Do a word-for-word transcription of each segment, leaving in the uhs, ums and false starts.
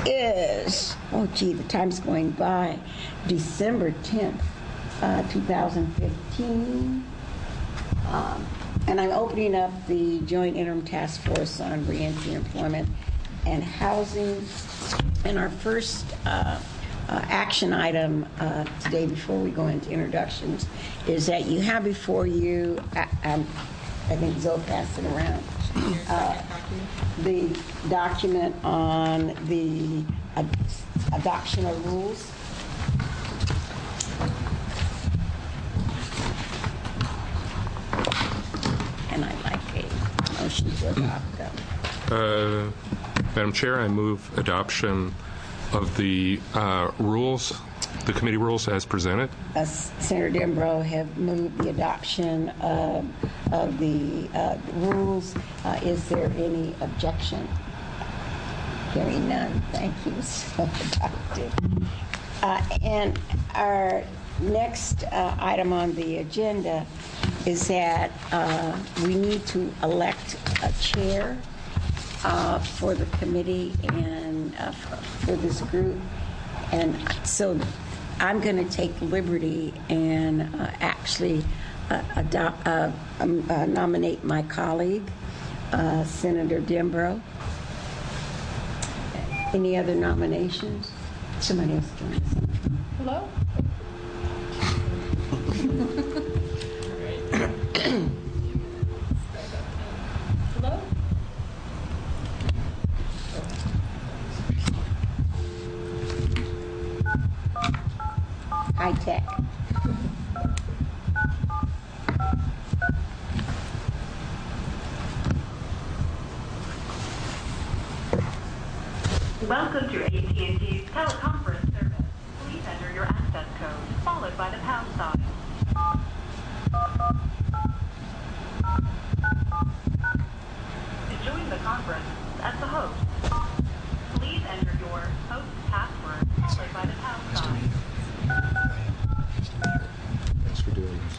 is, oh gee, the time's going by, December tenth, uh, two thousand fifteen. Um, and I'm opening up the Joint Interim Task Force on Reentry, Employment, and Housing. And our first uh, uh, action item uh, today, before we go into introductions, is that you have before you, uh, um, I think Zoe passed it around, uh, the document on the ad- adoption of rules. And I'd like a motion to adopt them. Uh, Madam Chair, I move adoption of the uh, rules, the committee rules as presented. Uh, Senator Dembrow have moved the adoption of, of the uh, rules. Uh, is there any objection? Hearing none. Thank you. So adopted. Uh, and our next uh, item on the agenda is that uh, we need to elect a chair uh, for the committee and uh, for, for this group. And so I'm going to take liberty and uh, actually uh, adopt, uh, um, uh, nominate my colleague, uh, Senator Dembrow. Any other nominations? Somebody else join us. Hello? Hello? High tech. Welcome to A T and T's teleconference service. Please enter your access code, followed by the pound sign. To join the conference as the host, please enter your host password, followed by the pound sign. Thanks for doing this.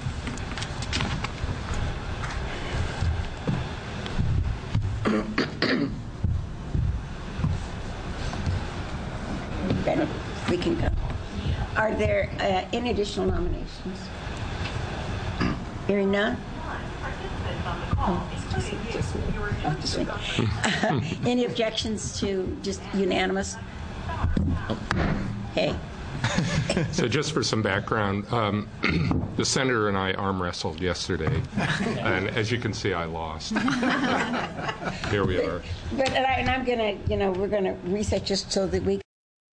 Then we can go. Are there uh, any additional nominations? Hearing none? Participants on the call, including you, just me. your Oh, just me. Uh, any objections to just unanimous? Okay. So just for some background, um, the senator and I arm wrestled yesterday, and as you can see, I lost. Here we are. But and, I, and I'm gonna, you know, we're gonna reset just so that we.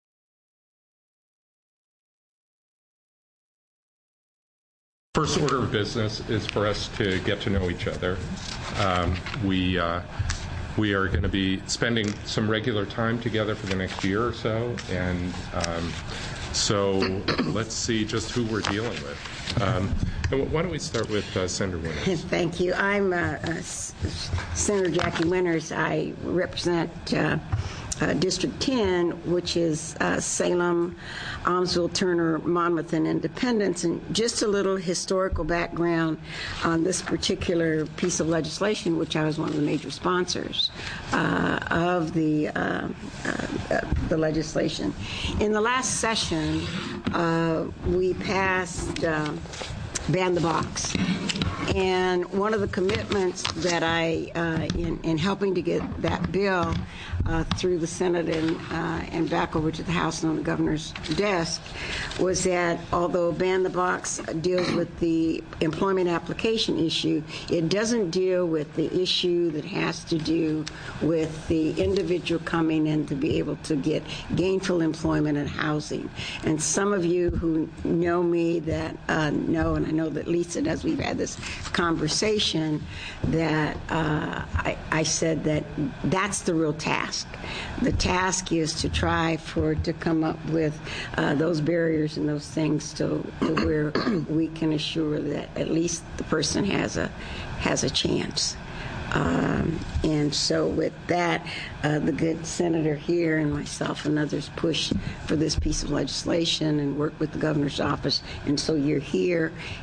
First order of business is for us to get to know each other. Um, we uh, we are going to be spending some regular time together for the next year or so, and um, so let's see just who we're dealing with. Um, and why don't we start with uh, Senator Winters? Thank you. I'm uh, uh, Senator Jackie Winters. I represent uh, uh, District ten, which is uh, Salem, Almsville, Turner, Monmouth, and Independence. And just a little historical background on this particular piece of legislation, which I was one of the major sponsors uh, of the uh, uh, the legislation. In the last session, uh, we passed uh, Ban the Box. And one of the commitments that I, uh, in, in helping to get that bill uh, through the Senate and, uh, and back over to the House and on the governor's desk, was that although Ban the Box deals with the employment application issue, it doesn't deal with the issue that has to do with the individual coming in to be able to get gainful employment and housing. And some of you who know me that uh, know, and I know that Lisa does, we've had this conversation, that uh, I, I said that that's the real task. The task is to try for to come up with uh, those barriers and those things to, to where we can assure that at least the person has a has a chance. Um, and so with that, uh, the good senator here and myself and others push for this piece of legislation and work with the governor's office. And so you're here,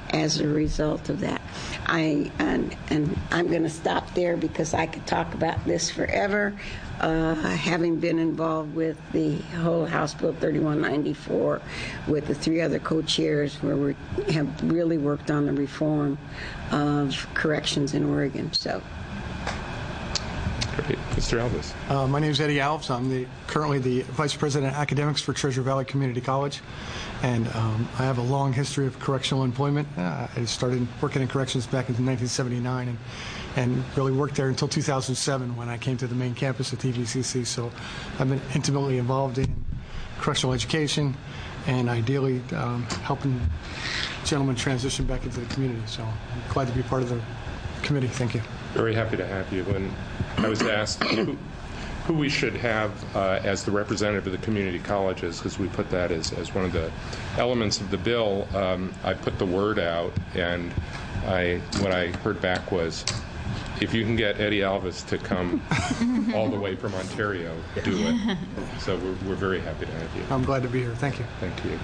as a result of that. I and, and I'm going to stop there because I could talk about this forever. Uh, having been involved with the whole House Bill thirty-one ninety-four with the three other co-chairs, where we have really worked on the reform of corrections in Oregon. So. Great. Mister Alves. Uh, my name is Eddie Alves. I'm the, currently the Vice President of Academics for Treasure Valley Community College. And um, I have a long history of correctional employment. Uh, I started working in corrections back in nineteen seventy-nine and, and really worked there until two thousand seven when I came to the main campus at T V C C. So I've been intimately involved in correctional education and ideally um, helping gentlemen transition back into the community. So I'm glad to be part of the committee. Thank you. Very happy to have you. When I was asked who, who we should have uh, as the representative of the community colleges, because we put that as, as one of the elements of the bill, um, I put the word out, and I what I heard back was, if you can get Eddie Alves to come all the way from Ontario, do it. So we're, we're very happy to have you. I'm glad to be here. Thank you. Thank you.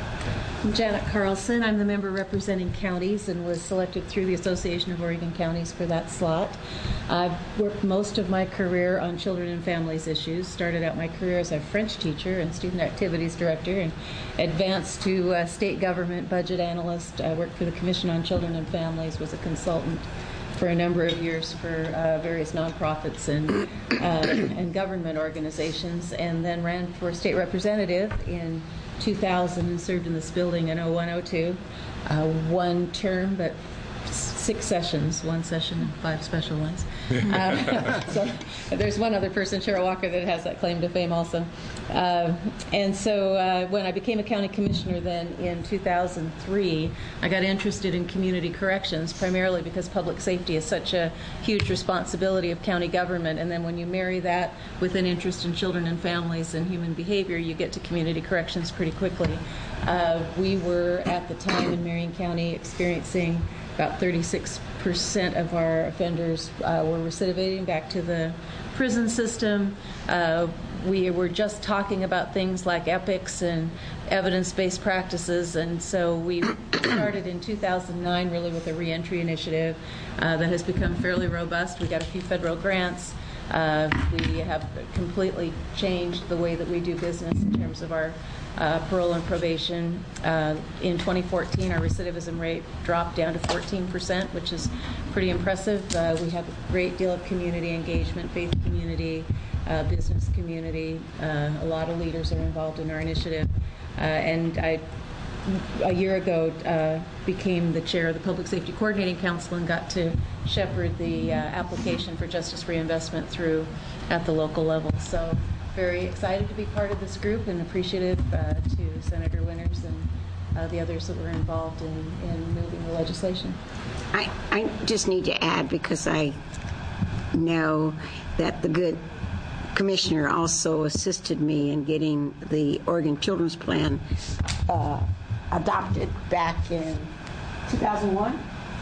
I'm Janet Carlson. I'm the member representing counties and was selected through the Association of Oregon Counties for that slot. I've worked most of my career on children and families issues. Started out my career as a French teacher and student activities director, and advanced to uh, state government budget analyst. I worked for the Commission on Children and Families, was a consultant for a number of years for uh, various nonprofits and uh, and government organizations, and then ran for state representative in two thousand and served in this building in oh one oh two. Uh, one term, but six sessions, one session and five special ones. Uh, so there's one other person, Cheryl Walker, that has that claim to fame also. Uh, and so uh, when I became a county commissioner then in two thousand three, I got interested in community corrections, primarily because public safety is such a huge responsibility of county government. And then when you marry that with an interest in children and families and human behavior, you get to community corrections pretty quickly. Uh, we were at the time in Marion County experiencing about thirty-six percent of our offenders uh, were recidivating back to the prison system. Uh, we were just talking about things like EPICS and evidence-based practices, and so we started in two thousand nine really with a reentry initiative uh, that has become fairly robust. We got a few federal grants. Uh, we have completely changed the way that we do business in terms of our uh, parole and probation. Uh, in twenty fourteen, our recidivism rate dropped down to fourteen percent, which is pretty impressive. Uh, we have a great deal of community engagement, faith community, uh, business community. Uh, a lot of leaders are involved in our initiative. Uh, and I, a year ago, uh, became the chair of the Public Safety Coordinating Council and got to shepherd the uh, application for justice reinvestment through at the local level. So very excited to be part of this group and appreciative uh, to Senator Winters and uh, the others that were involved in, in moving the legislation. I, I just need to add, because I know that the good commissioner also assisted me in getting the Oregon Children's Plan uh, adopted back in two thousand one.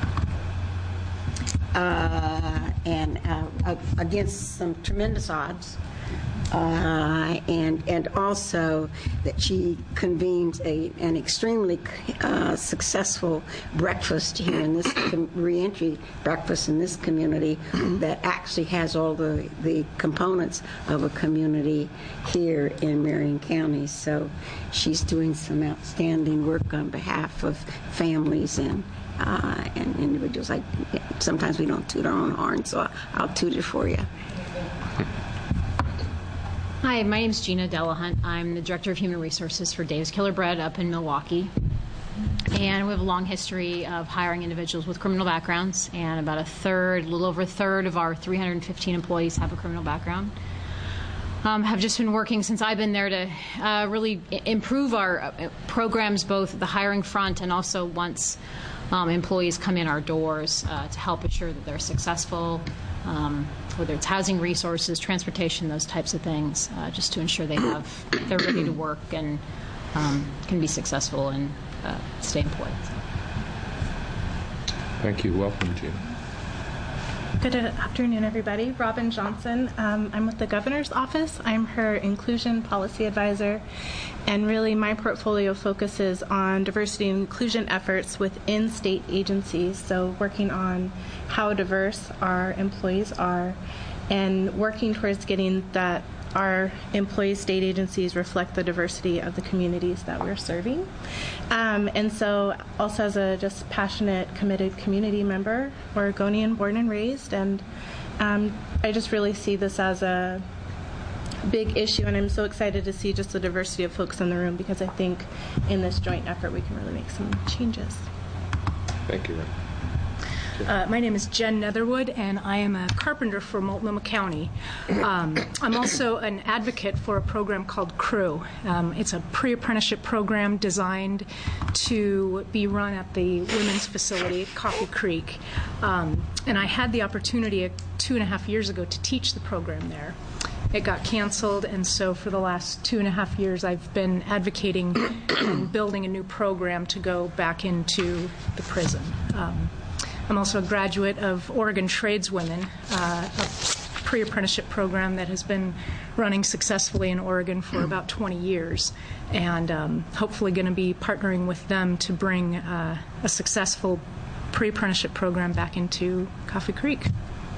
Uh, and uh, against some tremendous odds. Uh, and and also that she convened a, an extremely uh, successful breakfast here in this com- reentry breakfast in this community that actually has all the, the components of a community here in Marion County. So she's doing some outstanding work on behalf of families and uh, and individuals. I, sometimes we don't toot our own horn, so I'll toot it for you. Hi, my name is Gina Delahunt. I'm the Director of Human Resources for Dave's Killer Bread up in Milwaukee. And we have a long history of hiring individuals with criminal backgrounds, and about a third, a little over a third of our three hundred fifteen employees have a criminal background. Um, have just been working since I've been there to uh, really improve our uh, programs, both the hiring front and also once um, employees come in our doors uh, to help ensure that they're successful, um, whether it's housing resources, transportation, those types of things, uh, just to ensure they have, they're ready to work and um, can be successful and uh, stay employed. Thank you. Welcome, Gina. Good afternoon, everybody. Robin Johnson. Um, I'm with the Governor's Office. I'm her Inclusion Policy Advisor, and really my portfolio focuses on diversity and inclusion efforts within state agencies, so working on how diverse our employees are and working towards getting that our employees, state agencies reflect the diversity of the communities that we're serving. Um, and so also as a just passionate, committed community member, Oregonian born and raised, and um, I just really see this as a big issue, and I'm so excited to see just the diversity of folks in the room, because I think in this joint effort we can really make some changes. Thank you. Uh, my name is Jen Netherwood, and I am a carpenter for Multnomah County. Um, I'm also an advocate for a program called CREW. Um, it's a pre-apprenticeship program designed to be run at the women's facility at Coffee Creek. Um, and I had the opportunity two and a half years ago to teach the program there. It got canceled, and so for the last two and a half years I've been advocating and building a new program to go back into the prison. Um, I'm also a graduate of Oregon Tradeswomen, uh, a pre-apprenticeship program that has been running successfully in Oregon for about twenty years, and um, hopefully going to be partnering with them to bring uh, a successful pre-apprenticeship program back into Coffee Creek.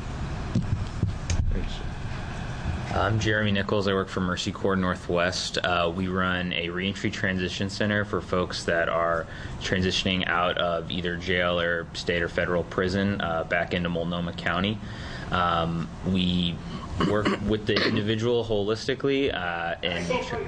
Thanks. I'm Jeremy Nichols. I work for Mercy Corps Northwest. Uh, we run a reentry transition center for folks that are transitioning out of either jail or state or federal prison uh, back into Multnomah County. Um, we work with the individual holistically uh, and. Tra-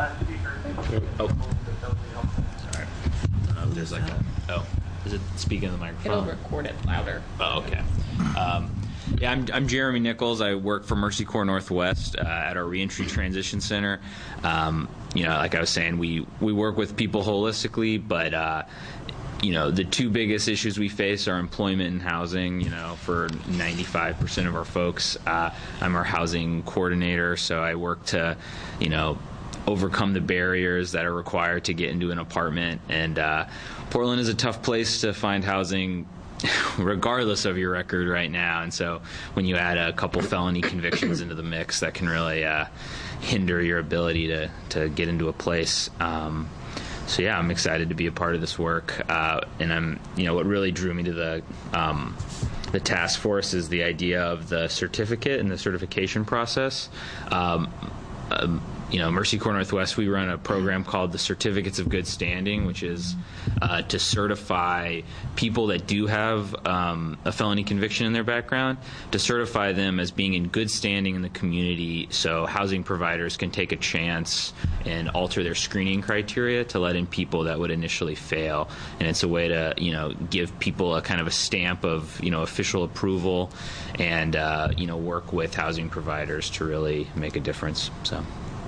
oh, sorry. I don't know if there's like a. Oh, is it speaking in the microphone? It'll record it louder. Oh, okay. Um, Yeah, I'm, I'm Jeremy Nichols. I work for Mercy Corps Northwest uh, at our Reentry Transition Center. Um, you know, like I was saying, we, we work with people holistically, but, uh, you know, the two biggest issues we face are employment and housing, you know, for ninety-five percent of our folks. Uh, I'm our housing coordinator, so I work to, you know, overcome the barriers that are required to get into an apartment. And uh, Portland is a tough place to find housing regardless of your record right now, and so when you add a couple felony convictions into the mix, that can really uh, hinder your ability to, to get into a place. Um, so yeah, I'm excited to be a part of this work, uh, and I'm, you know, what really drew me to the um, the task force is the idea of the certificate and the certification process. Um, um, You know, Mercy Corps Northwest, we run a program called the Certificates of Good Standing, which is uh, to certify people that do have um, a felony conviction in their background, to certify them as being in good standing in the community, so housing providers can take a chance and alter their screening criteria to let in people that would initially fail. And it's a way to, you know, give people a kind of a stamp of, you know, official approval, and uh, you know, work with housing providers to really make a difference. So.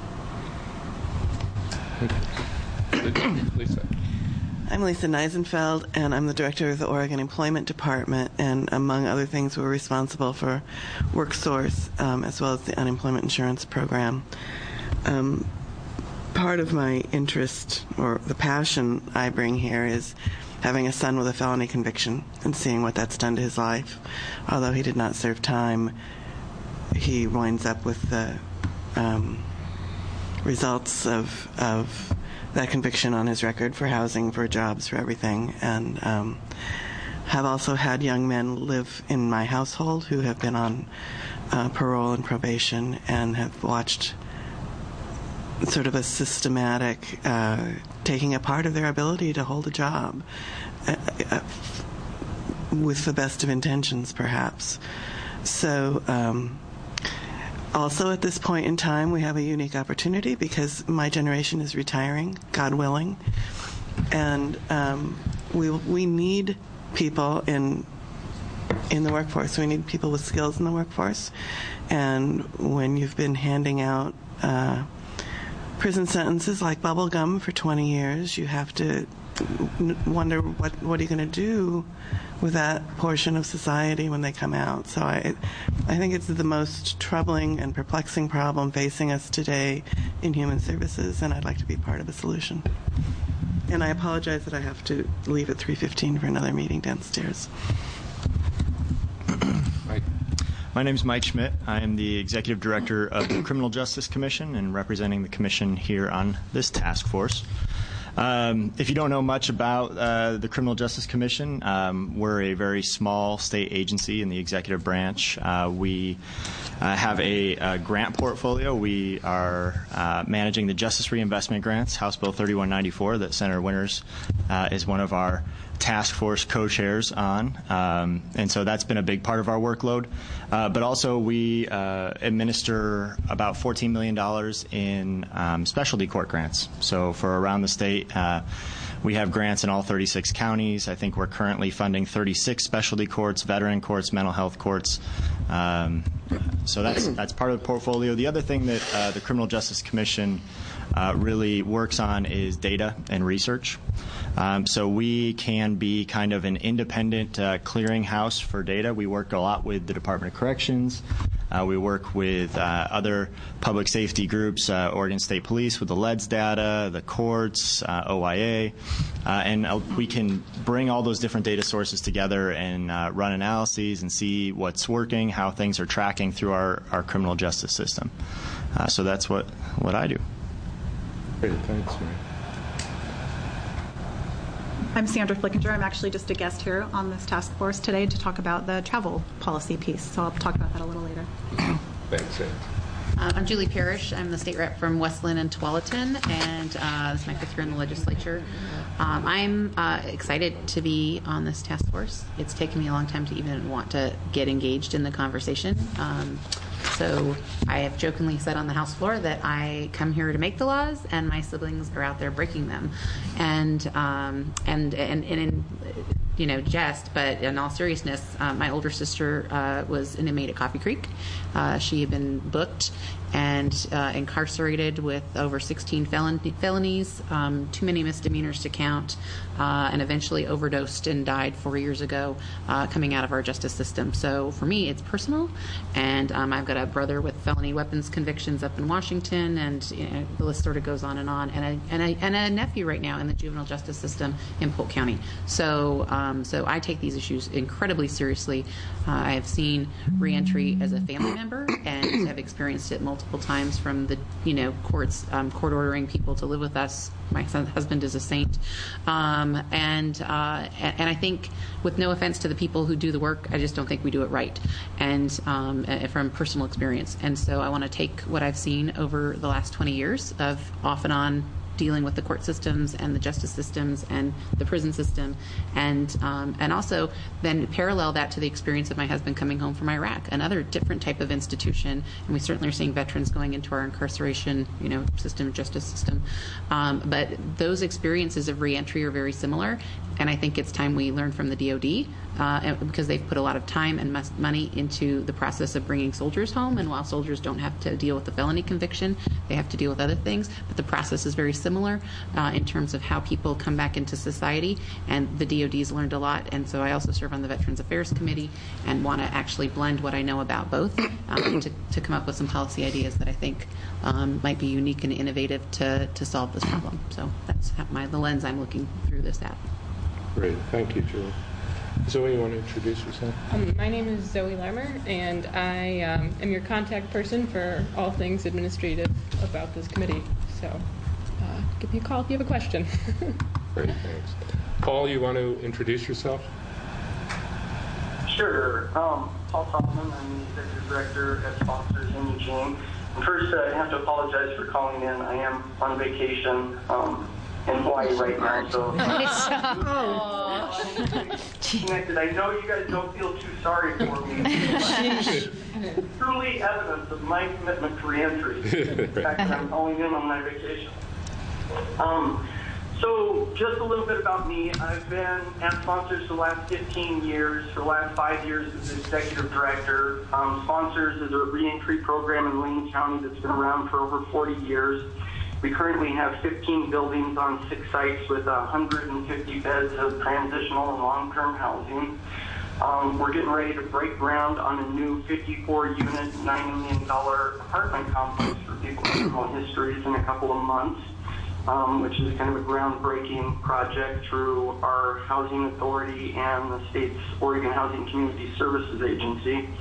Lisa. I'm Lisa Neisenfeld, and I'm the director of the Oregon Employment Department, and among other things, we're responsible for WorkSource um, as well as the unemployment insurance program. Um, part of my interest, or the passion I bring here, is having a son with a felony conviction and seeing what that's done to his life. Although he did not serve time, he winds up with the um, results of of that conviction on his record for housing, for jobs, for everything. And um, have also had young men live in my household who have been on uh, parole and probation, and have watched sort of a systematic uh, taking apart of their ability to hold a job uh, uh, with the best of intentions, perhaps. So um, also at this point in time, we have a unique opportunity because my generation is retiring, God willing, and um, we we need people in in the workforce. We need people with skills in the workforce. And when you've been handing out uh, prison sentences like bubble gum for twenty years, you have to wonder what what are you going to do with that portion of society when they come out. So I I think it's the most troubling and perplexing problem facing us today in human services, and I'd like to be part of a solution. And I apologize that I have to leave at three fifteen for another meeting downstairs. Mike. My name is Mike Schmidt. I am the Executive Director of the Criminal Justice Commission and representing the Commission here on this task force. Um, if you don't know much about uh, the Criminal Justice Commission, um, we're a very small state agency in the executive branch. Uh, we uh, have a, a grant portfolio. We are uh, managing the Justice Reinvestment Grants, House Bill thirty-one ninety-four, that Senator Winters uh, is one of our task force co-chairs on, um, and so that's been a big part of our workload. Uh, but also we uh, administer about fourteen million dollars in um, specialty court grants. So for around the state, uh, we have grants in all thirty-six counties. I think we're currently funding thirty-six specialty courts, veteran courts, mental health courts. Um, so that's that's part of the portfolio. The other thing that uh, the Criminal Justice Commission uh, really works on is data and research. Um, so we can be kind of an independent uh, clearinghouse for data. We work a lot with the Department of Corrections. Uh, we work with uh, other public safety groups, uh, Oregon State Police with the L E D S data, the courts, uh, O I A, uh, and uh, we can bring all those different data sources together and uh, run analyses and see what's working, how things are tracking through our, our criminal justice system. Uh, so that's what, what I do. Great, thanks, Mary. I'm Sandra Flickinger. I'm actually just a guest here on this task force today to talk about the travel policy piece. So I'll talk about that a little later. Thanks, Ed. Uh, I'm Julie Parrish. I'm the state rep from Westland and Tualatin, and uh, this is my fifth year in the legislature. Um, I'm uh, excited to be on this task force. It's taken me a long time to even want to get engaged in the conversation. Um, So I have jokingly said on the House floor that I come here to make the laws, and my siblings are out there breaking them. And um, and, and and in you know jest, but in all seriousness, uh, my older sister uh, was an inmate at Coffee Creek. Uh, she had been booked and uh, incarcerated with over sixteen felon- felonies, um, too many misdemeanors to count, uh, and eventually overdosed and died four years ago, uh, coming out of our justice system. So for me, it's personal, and um, I've got a brother with felony weapons convictions up in Washington, and you know, the list sort of goes on and on, and a, and, a, and a nephew right now in the juvenile justice system in Polk County. So, um, so I take these issues incredibly seriously. Uh, I have seen reentry as a family member and have experienced it multiple multiple times from the you know courts um, court ordering people to live with us. My son, husband is a saint, um, and uh, and I think, with no offense to the people who do the work, I just don't think we do it right, and um, from personal experience. And so I want to take what I've seen over the last twenty years of off and on dealing with the court systems and the justice systems and the prison system, and um, and also then parallel that to the experience of my husband coming home from Iraq, another different type of institution. And we certainly are seeing veterans going into our incarceration, you know, system, justice system. Um, but those experiences of reentry are very similar, and I think it's time we learn from the D O D uh, because they've put a lot of time and mus- money into the process of bringing soldiers home. And while soldiers don't have to deal with the felony conviction, they have to deal with other things. But the process is very similar. Similar uh, in terms of how people come back into society, and the D O D's learned a lot. And so I also serve on the Veterans Affairs Committee and want to actually blend what I know about both um, to, to come up with some policy ideas that I think um, might be unique and innovative to, to solve this problem. So that's my, the lens I'm looking through this at. Great, thank you, Julie. Zoe, you want to introduce yourself? Um, my name is Zoe Lermer, and I um, am your contact person for all things administrative about this committee. So. Uh, give me a call if you have a question. Great, thanks. Paul, you want to introduce yourself? Sure. Um, Paul Solomon, I'm the Executive Director at Sponsors in Eugene. And first, uh, I have to apologize for calling in. I am on vacation um, in Hawaii right now, so connected. I know you guys don't feel too sorry for me. Truly evidence of my commitment to reentry. The fact that I'm calling in on my vacation. Um, so just a little bit about me. I've been at Sponsors for the last fifteen years. For the last five years as executive director. Um, Sponsors is a reentry program in Lane County that's been around for over forty years. We currently have fifteen buildings on six sites with one hundred fifty beds of transitional and long-term housing. Um, we're getting ready to break ground on a new fifty-four unit, nine million dollars apartment complex for people with criminal histories in a couple of months. Um, which is kind of a groundbreaking project through our housing authority and the state's Oregon Housing Community Services Agency.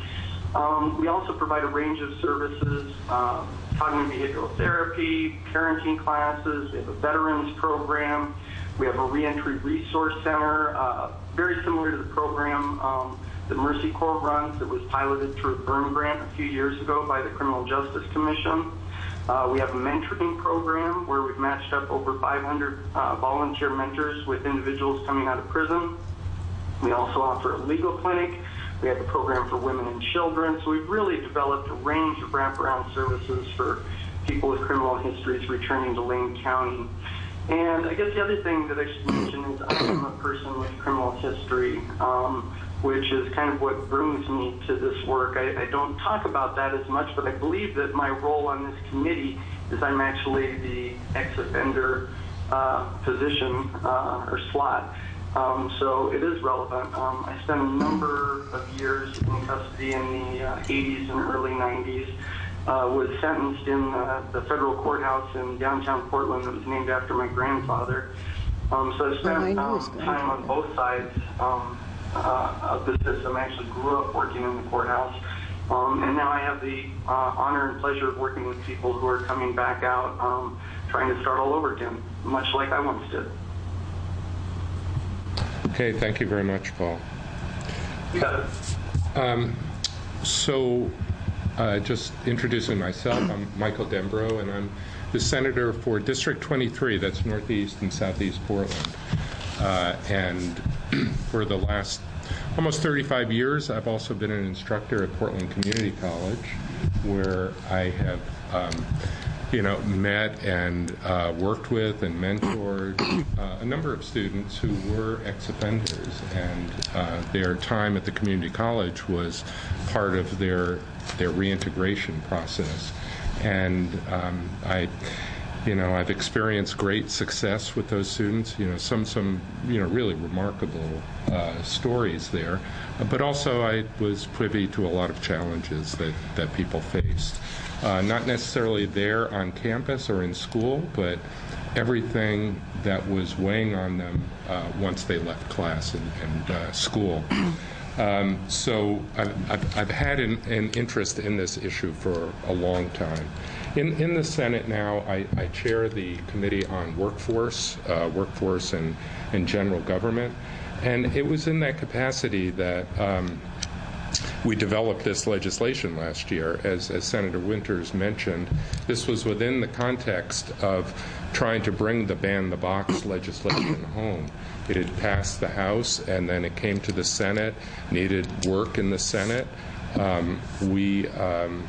Um, we also provide a range of services, uh, cognitive behavioral therapy, parenting classes. We have a veterans program. We have a reentry resource center, uh, very similar to the program um, that Mercy Corps runs that was piloted through a Byrne grant a few years ago by the Criminal Justice Commission. Uh, we have a mentoring program where we've matched up over five hundred uh, volunteer mentors with individuals coming out of prison. We also offer a legal clinic. We have a program for women and children. So we've really developed a range of wraparound services for people with criminal histories returning to Lane County. And I guess the other thing that I should mention is I am a person with criminal history, um, which is kind of what brings me to this work. I, I don't talk about that as much, but I believe that my role on this committee is I'm actually the ex-offender uh, position uh, or slot. Um, so it is relevant. Um, I spent a number of years in custody in the uh, eighties and early nineties. Uh, was sentenced in uh, the federal courthouse in downtown Portland that was named after my grandfather. Um, so I spent um, time on both sides um, uh, of the system. I actually grew up working in the courthouse. Um, and now I have the uh, honor and pleasure of working with people who are coming back out, um, trying to start all over again, much like I once did. Okay, thank you very much, Paul. You got it. Um, so, uh, just introducing myself, I'm Michael Dembro, and I'm the senator for District twenty-three, that's Northeast and Southeast Portland. Uh, and for the last almost thirty-five years, I've also been an instructor at Portland Community College, where I have um, you know, met and uh, worked with and mentored uh, a number of students who were ex-offenders, and uh, their time at the community college was part of their their reintegration process. And um, I, you know, I've experienced great success with those students. You know, some some you know really remarkable uh, stories there, but also I was privy to a lot of challenges that that people faced. Uh, not necessarily there on campus or in school, but everything that was weighing on them uh, once they left class and, and uh, school. Um, so I've, I've, I've had an, an interest in this issue for a long time. In, in the Senate now, I, I chair the Committee on Workforce, uh, Workforce and, and General Government, and it was in that capacity that um, we developed this legislation last year. As, as Senator Winters mentioned, this was within the context of trying to bring the ban the box legislation home. It had passed the House, and then it came to the Senate, needed work in the Senate. Um, we um,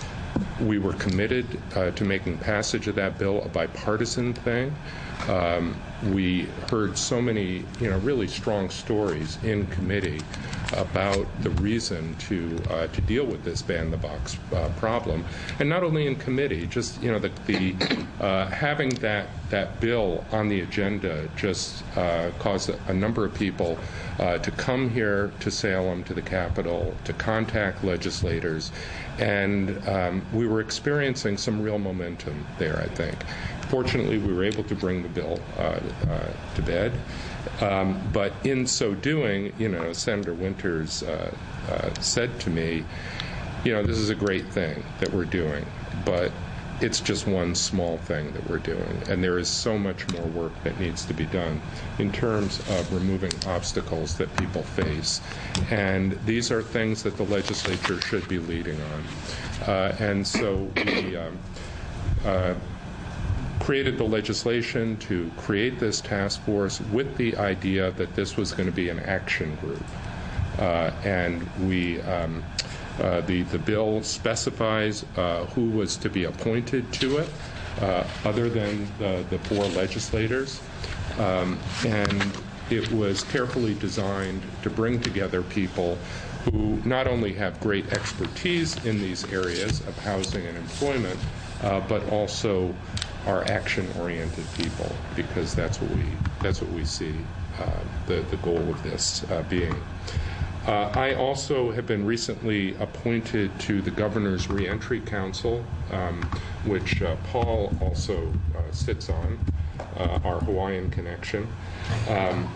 we were committed uh, to making passage of that bill a bipartisan thing. Um, we heard so many, you know, really strong stories in committee about the reason to uh, to deal with this ban the box uh, problem, and not only in committee, just you know the, the uh, having that that bill on the agenda just uh, caused a, a number of people uh, to come here to Salem, to the Capitol, to contact legislators, and um, we were experiencing some real momentum there, I think. Fortunately, we were able to bring the bill uh, uh, to bed. Um, but in so doing, you know, Senator Winters uh, uh, said to me, you know, this is a great thing that we're doing, but it's just one small thing that we're doing, and there is so much more work that needs to be done in terms of removing obstacles that people face. And these are things that the legislature should be leading on. Uh, and so we um, uh, created the legislation to create this task force with the idea that this was going to be an action group. Uh, and we, um, uh, the, the bill specifies uh, who was to be appointed to it, uh, other than the, the four legislators. Um, and it was carefully designed to bring together people who not only have great expertise in these areas of housing and employment, uh, but also are action-oriented people, because that's what we that's what we see uh, the the goal of this uh, being. Uh, I also have been recently appointed to the Governor's Reentry Council, um, which uh, Paul also uh, sits on. uh, our Hawaiian connection. Um,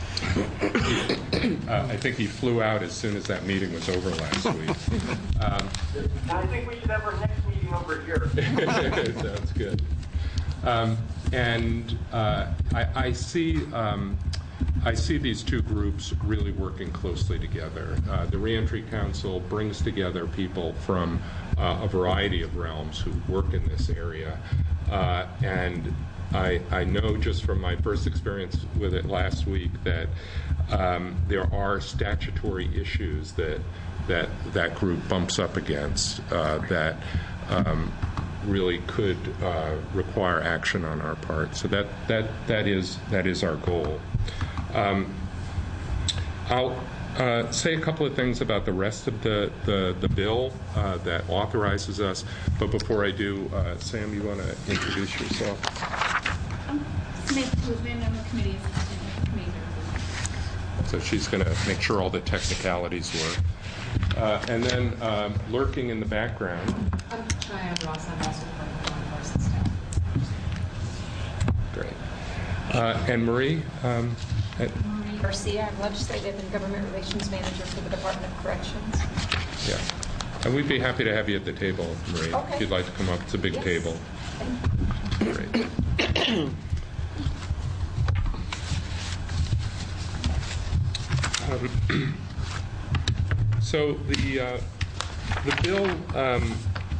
uh, I think he flew out as soon as that meeting was over last week. Um, I think we should have our next meeting over here. Sounds good. Um, and uh, I, I see um, I see these two groups really working closely together. Uh, the Reentry Council brings together people from uh, a variety of realms who work in this area, uh, and I, I know just from my first experience with it last week that um, there are statutory issues that that that group bumps up against uh, that um, really could uh, require action on our part. So that that that is that is our goal. Um, I'll uh, say a couple of things about the rest of the the, the bill uh, that authorizes us. But before I do, uh, Sam, you want to introduce yourself? So she's going to make sure all the technicalities work. Uh, and then uh, lurking in the background. I'm Diane Ross. I'm also from law enforcement staff. Great. Uh, and Marie? Um, at, Marie Garcia. I'm legislative and government relations manager for the Department of Corrections. Yeah. And we'd be happy to have you at the table, Marie, okay. if you'd like to come up. It's a big yes. table. Great. um, so the uh, the bill um,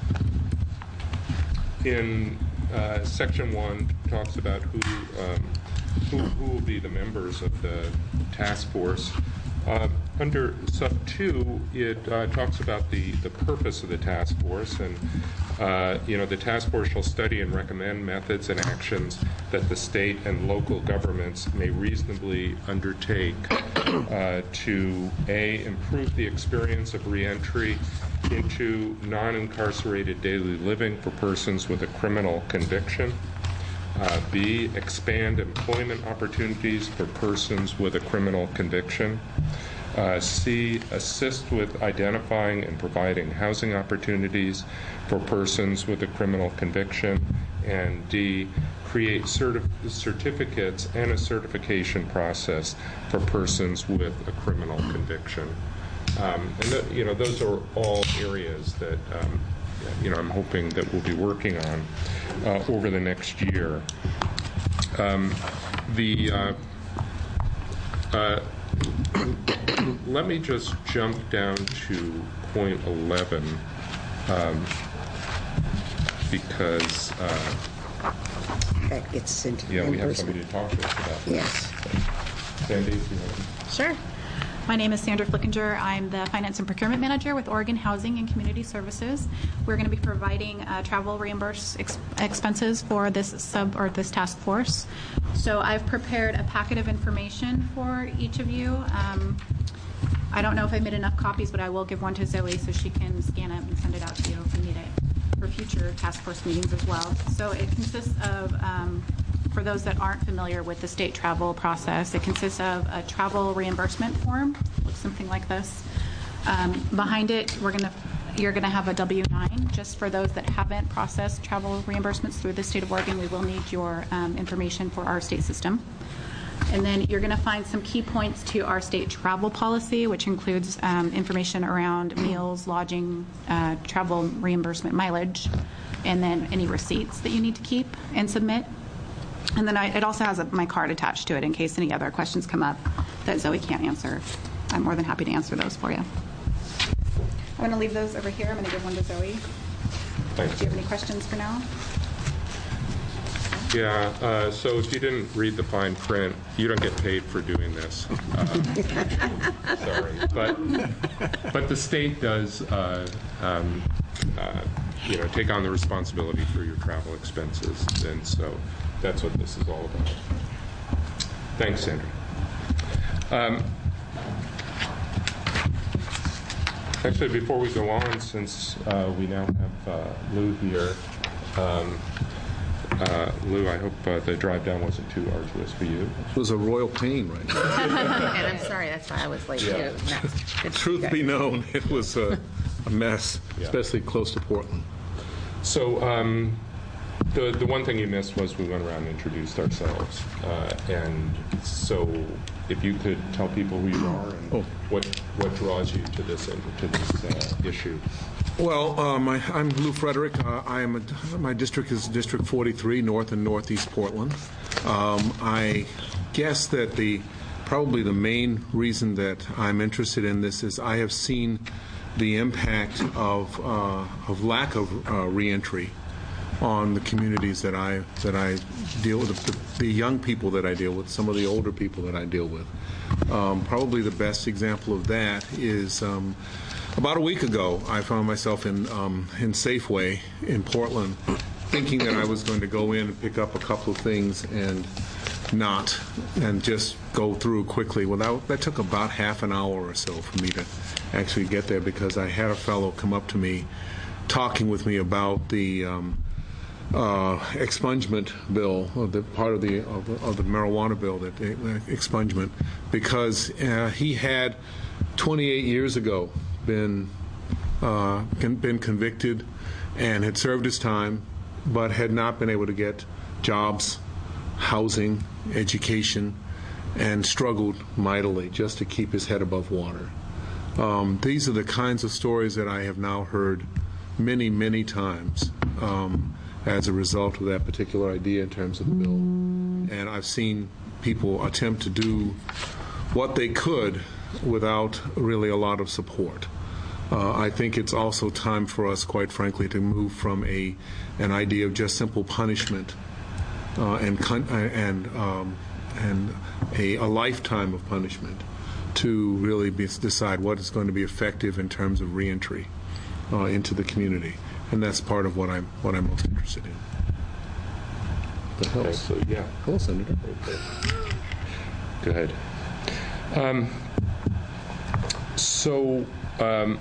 in uh, section one talks about who, um, who who will be the members of the task force. Uh, under sub two, it uh, talks about the, the purpose of the task force, and uh, you know the task force shall study and recommend methods and actions that the state and local governments may reasonably undertake uh, to a improve the experience of reentry into non-incarcerated daily living for persons with a criminal conviction. Uh, B, expand employment opportunities for persons with a criminal conviction. Uh, C, assist with identifying and providing housing opportunities for persons with a criminal conviction. And D, create certif- certificates and a certification process for persons with a criminal conviction. Um, and th- you know, those are all areas that um, you know I'm hoping that we'll be working on uh, over the next year. Um, the uh, uh, let me just jump down to point eleven um, because uh, that gets into yeah, we have somebody to talk to us about. Yes. Sandy, if you want. Sure. My name is Sandra Flickinger. I'm the Finance and Procurement Manager with Oregon Housing and Community Services. We're going to be providing uh, travel reimbursed ex- expenses for this sub or this task force. So I've prepared a packet of information for each of you. Um, I don't know if I made enough copies, but I will give one to Zoe so she can scan it and send it out to you if you need it for future task force meetings as well. So it consists of um, for those that aren't familiar with the state travel process, it consists of a travel reimbursement form, looks something like this. Um, behind it, we're going to, you're going to have a W nine. Just for those that haven't processed travel reimbursements through the state of Oregon, we will need your um, information for our state system. And then you're going to find some key points to our state travel policy, which includes um, information around meals, lodging, uh, travel reimbursement mileage, and then any receipts that you need to keep and submit. And then I, it also has a, my card attached to it in case any other questions come up that Zoe can't answer. I'm more than happy to answer those for you. I'm going to leave those over here. I'm going to give one to Zoe. Thanks. Do you have any questions for now? Yeah, uh, so if you didn't read the fine print, you don't get paid for doing this. Uh, sorry. But but the state does, uh, um, uh, you know, take on the responsibility for your travel expenses. And so that's what this is all about. Thanks, Sandra. Um, actually, before we go on, since uh, we now have uh, Lou here, um, Uh, Lou, I hope uh, the drive down wasn't too arduous for you. It was a royal pain right now. And I'm sorry, that's why I was late, Yeah. too. That's good. Truth be known, it was a, a mess, Yeah. especially close to Portland. So, um, The, the one thing you missed was we went around and introduced ourselves. Uh, and so if you could tell people who you are and oh. what what draws you to this to this uh, issue. Well, uh, my, I'm Lou Frederick. Uh, I am a, my district is District forty-three, North and Northeast Portland. Um, I guess that the probably the main reason that I'm interested in this is I have seen the impact of uh, of lack of uh, reentry on the communities that I that I deal with, the, the young people that I deal with, some of the older people that I deal with. Um, probably the best example of that is um, about a week ago, I found myself in um, in Safeway in Portland, thinking that I was going to go in and pick up a couple of things and not, and just go through quickly. Without that took about half an hour or so for me to actually get there, because I had a fellow come up to me, talking with me about the um, uh, expungement bill, or the part of the of, the- of the marijuana bill, that the uh, expungement, because uh, he had twenty-eight years ago been uh, con- been convicted and had served his time, but had not been able to get jobs, housing, education, and struggled mightily just to keep his head above water. Um, these are the kinds of stories that I have now heard many, many times um, as a result of that particular idea in terms of the bill. And I've seen people attempt to do what they could without really a lot of support. Uh, I think it's also time for us, quite frankly, to move from a an idea of just simple punishment uh, and con- and um, and a, a lifetime of punishment to really be, decide what is going to be effective in terms of reentry uh, into the community, and that's part of what I'm what I'm most interested in. That helps. So yeah, Hello, Senator. go ahead. Um, so. Um,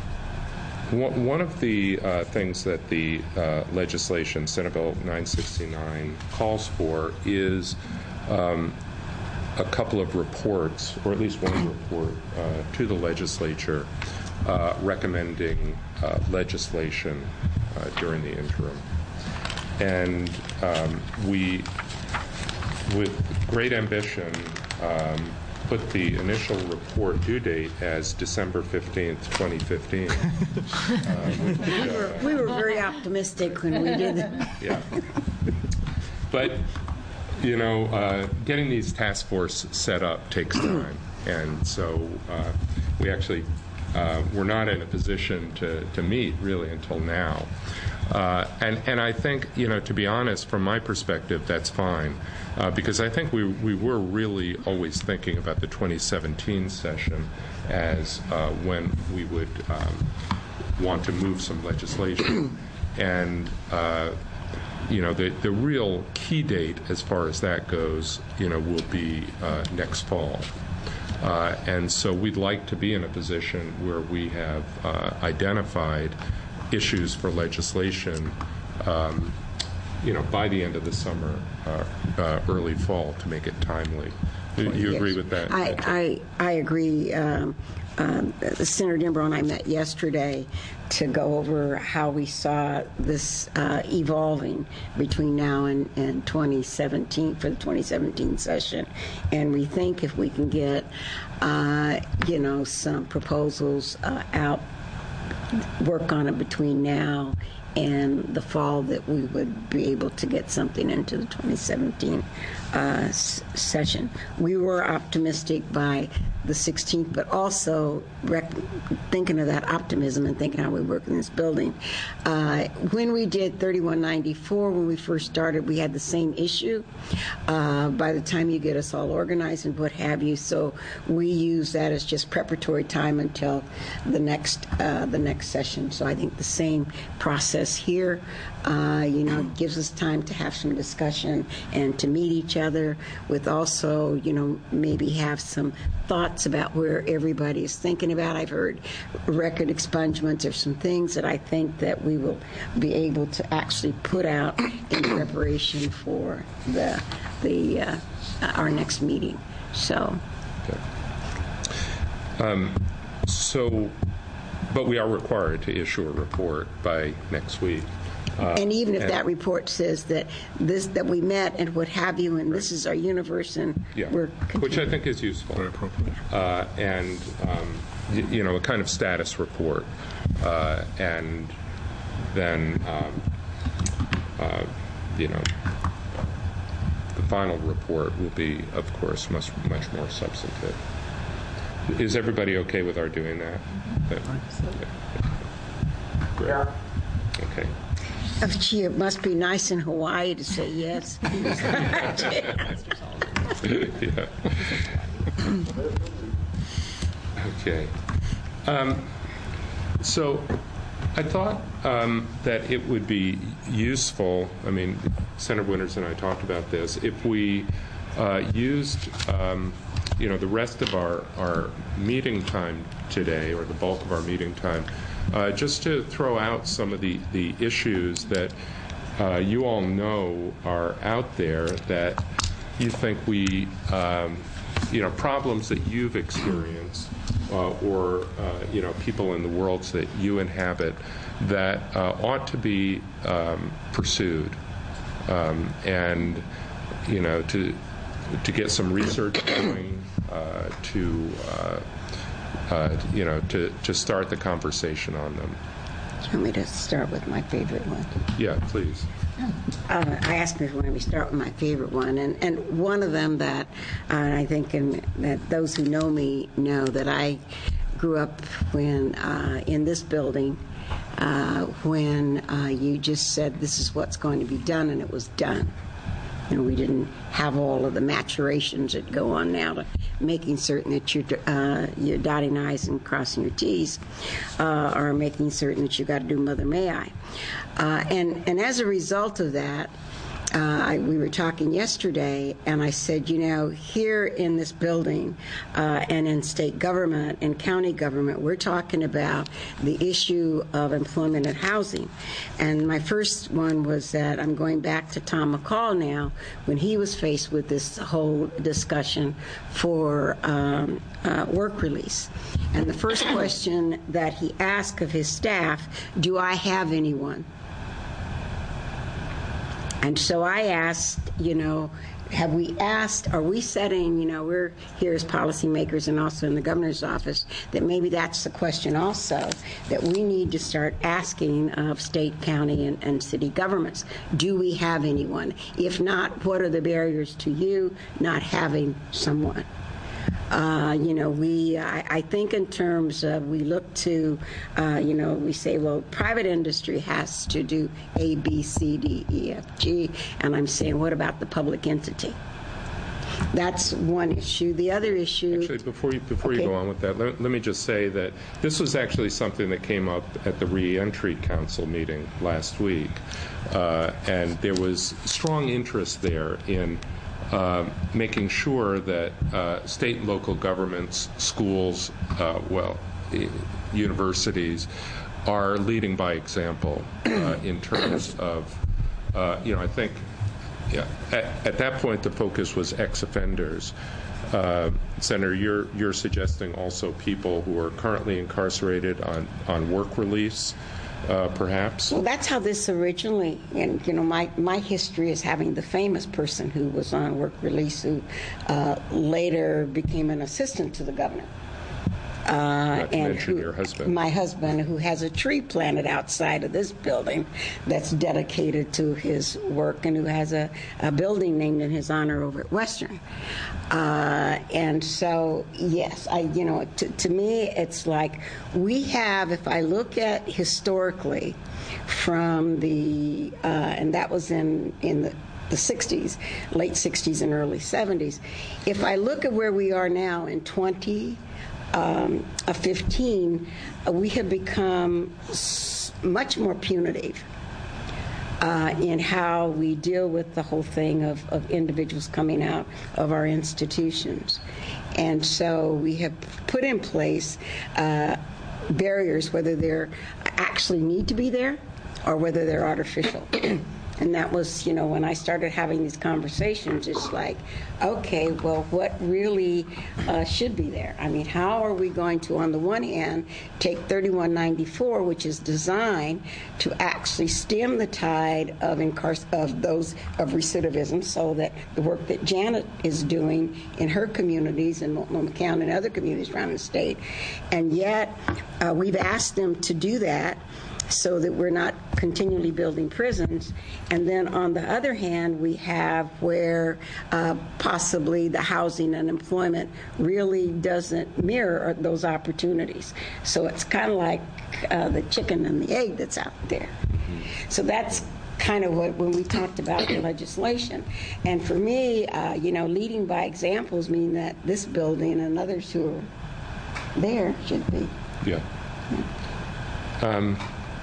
One one of the uh, things that the uh, legislation, Senate Bill nine sixty-nine, calls for is um, a couple of reports, or at least one report, uh, to the legislature uh, recommending uh, legislation uh, during the interim. And um, we, with great ambition, um, put the initial report due date as December fifteenth, twenty fifteen. uh, We were, we were very optimistic when we did it. Yeah. But, you know, uh, getting these task force set up takes time. And so uh, we actually uh, were not in a position to, to meet really until now. Uh, and, and I think, you know, to be honest, from my perspective, that's fine. Uh, because I think we, we were really always thinking about the twenty seventeen session as uh, when we would um, want to move some legislation. And, uh, you know, the, the real key date as far as that goes, you know, will be uh, next fall. Uh, and so we'd like to be in a position where we have uh, identified issues for legislation um, you know, by the end of the summer, uh, uh, early fall, to make it timely. Do you Yes. agree with that? I, I, I agree. Um, um, Senator Dimbrell and I met yesterday to go over how we saw this uh, evolving between now and, and twenty seventeen, for the twenty seventeen session. And we think if we can get, uh, you know, some proposals uh, out, work on it between now and the fall, that we would be able to get something into the twenty seventeen uh, s- session. We were optimistic by the sixteenth, but also rec- thinking of that optimism and thinking how we work in this building. Uh, when we did thirty-one ninety-four, when we first started, we had the same issue. Uh, by the time you get us all organized and what have you, so we use that as just preparatory time until the next uh, the next session. So I think the same process here, uh, you know, gives us time to have some discussion and to meet each other, with also, you know, maybe have some thoughts about where everybody is thinking about. I've heard record expungements or some things that I think that we will be able to actually put out in preparation for the the uh, our next meeting. So. Okay. Um, so, but we are required to issue a report by next week. Uh, and even if and, that report says that this that we met and what have you, and right. this is our universe, and yeah, we're which I think is useful, very appropriate, uh, and um, y- you know, a kind of status report, uh, and then um, uh, you know, the final report will be, of course, much much more substantive. Is everybody okay with our doing that? that yeah. Great. Yeah. Okay. Oh, gee, it must be nice in Hawaii to say yes. yeah. Okay. Um, so I thought um, that it would be useful, I mean, Senator Winters and I talked about this, if we uh, used um, you know, the rest of our, our meeting time today, or the bulk of our meeting time, uh, just to throw out some of the, the issues that uh, you all know are out there that you think we, um, you know, problems that you've experienced, uh, or, uh, you know, people in the worlds that you inhabit that uh, ought to be um, pursued, um, and, you know, to to get some research going, uh, to uh, uh, you know, to, to start the conversation on them. Do you want me to start with my favorite one? Yeah, please. Uh, I asked me when we start with my favorite one, and, and one of them that uh, I think and that those who know me know that I grew up when uh, in this building uh, when uh, you just said this is what's going to be done, and it was done. You know, we didn't have all of the maturations that go on now to making certain that you're, uh, you're dotting I's and crossing your T's, uh, or making certain that you got to do Mother May I. Uh, and, and as a result of that, uh, I, we were talking yesterday, and I said, you know, here in this building uh, and in state government and county government, we're talking about the issue of employment and housing. And my first one was that I'm going back to Tom McCall now, when he was faced with this whole discussion for um, uh, work release. And the first question that he asked of his staff, do I have anyone? And so I asked, you know, have we asked, are we setting, you know, we're here as policymakers and also in the governor's office, that maybe that's the question also, that we need to start asking of state, county, and, and city governments. Do we have anyone? If not, what are the barriers to you not having someone? Uh, you know, we, I, I think in terms of, we look to, uh, you know, we say, well, private industry has to do A, B, C, D, E, F, G, and I'm saying, what about the public entity? That's one issue. The other issue... Actually, before you, before okay. you go on with that, let, let me just say that this was actually something that came up at the Reentry Council meeting last week, uh, and there was strong interest there in Uh, making sure that uh, state and local governments, schools, uh, well, e- universities are leading by example uh, in terms of, uh, you know, I think yeah, at, at that point the focus was ex-offenders. Uh, Senator, you're, you're suggesting also people who are currently incarcerated on, on work release. Uh, perhaps. Well, that's how this originally, and you know, my, my history is having the famous person who was on work release who uh, later became an assistant to the governor. Uh, Not to and mention who, your husband. My husband, who has a tree planted outside of this building that's dedicated to his work, and who has a, a building named in his honor over at Western. Uh, and so, yes, I, you know, to, to me, it's like we have, if I look at historically from the, uh, and that was in, in the, the sixties, late sixties and early seventies, if I look at where we are now in twenty Um, of fifteen, uh, we have become s- much more punitive uh, in how we deal with the whole thing of, of individuals coming out of our institutions. And so we have put in place uh, barriers, whether they're actually need to be there or whether they're artificial. And that was, you know, when I started having these conversations, it's like, okay, well, what really uh, should be there? I mean, how are we going to, on the one hand, take thirty-one ninety-four, which is designed to actually stem the tide of incar- of those of recidivism, so that the work that Janet is doing in her communities in Multnomah County and other communities around the state, and yet uh, we've asked them to do that, so that we're not continually building prisons. And then on the other hand, we have where uh, possibly the housing and employment really doesn't mirror those opportunities. So it's kind of like uh, the chicken and the egg that's out there. So that's kind of what, when we talked about the legislation. And for me, uh, you know, leading by examples mean that this building and others who are there should be. Yeah. Um,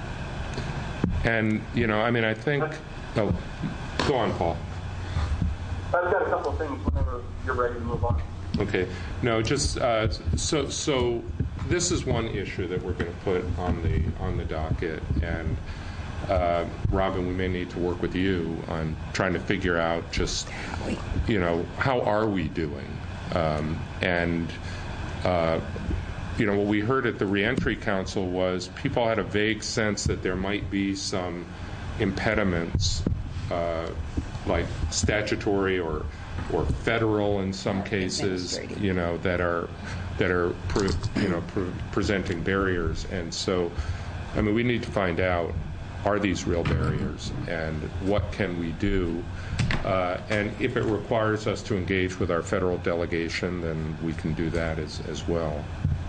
And, you know, I mean, I think, oh, go on, Paul. I've got a couple of things whenever you're ready to move on. Okay. No, just, uh, so so this is one issue that we're going to put on the on the docket. And, uh, Robin, we may need to work with you on trying to figure out just, you know, how are we doing? Um, and, uh, you know, what we heard at the Reentry Council was people had a vague sense that there might be some impediments, uh, like statutory or or federal in some cases, you know, that are that are pre, you know pre- presenting barriers. And so, I mean, we need to find out, are these real barriers, and what can we do? Uh, and if it requires us to engage with our federal delegation, then we can do that as as well.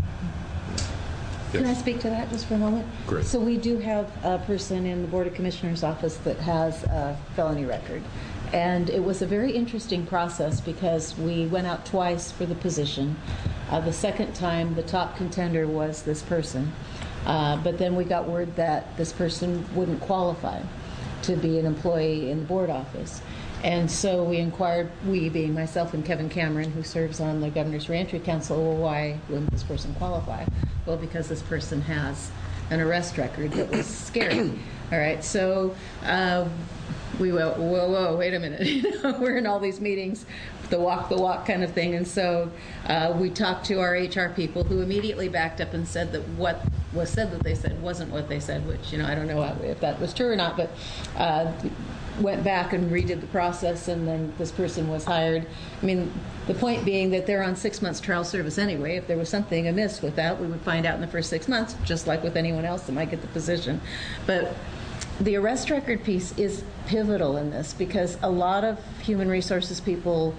Can I speak to that just for a moment? Great. So we do have a person in the Board of Commissioners office that has a felony record. And it was a very interesting process because we went out twice for the position. Uh, the second time, the top contender was this person. Uh, but then we got word that this person wouldn't qualify to be an employee in the board office. And so we inquired, we being myself and Kevin Cameron, who serves on the Governor's Reentry Council, well, why wouldn't this person qualify? Well, because this person has an arrest record that was scary. All right, so uh, we went, whoa, whoa, wait a minute. You know, we're in all these meetings, the walk the walk kind of thing. And so uh, we talked to our H R people, who immediately backed up and said that what was said that they said wasn't what they said, which, you know, I don't know if that was true or not, but uh, went back and redid the process, and then this person was hired. I mean, the point being that they're on six months trial service anyway. If there was something amiss with that, we would find out in the first six months, just like with anyone else that might get the position. But the arrest record piece is pivotal in this, because a lot of human resources people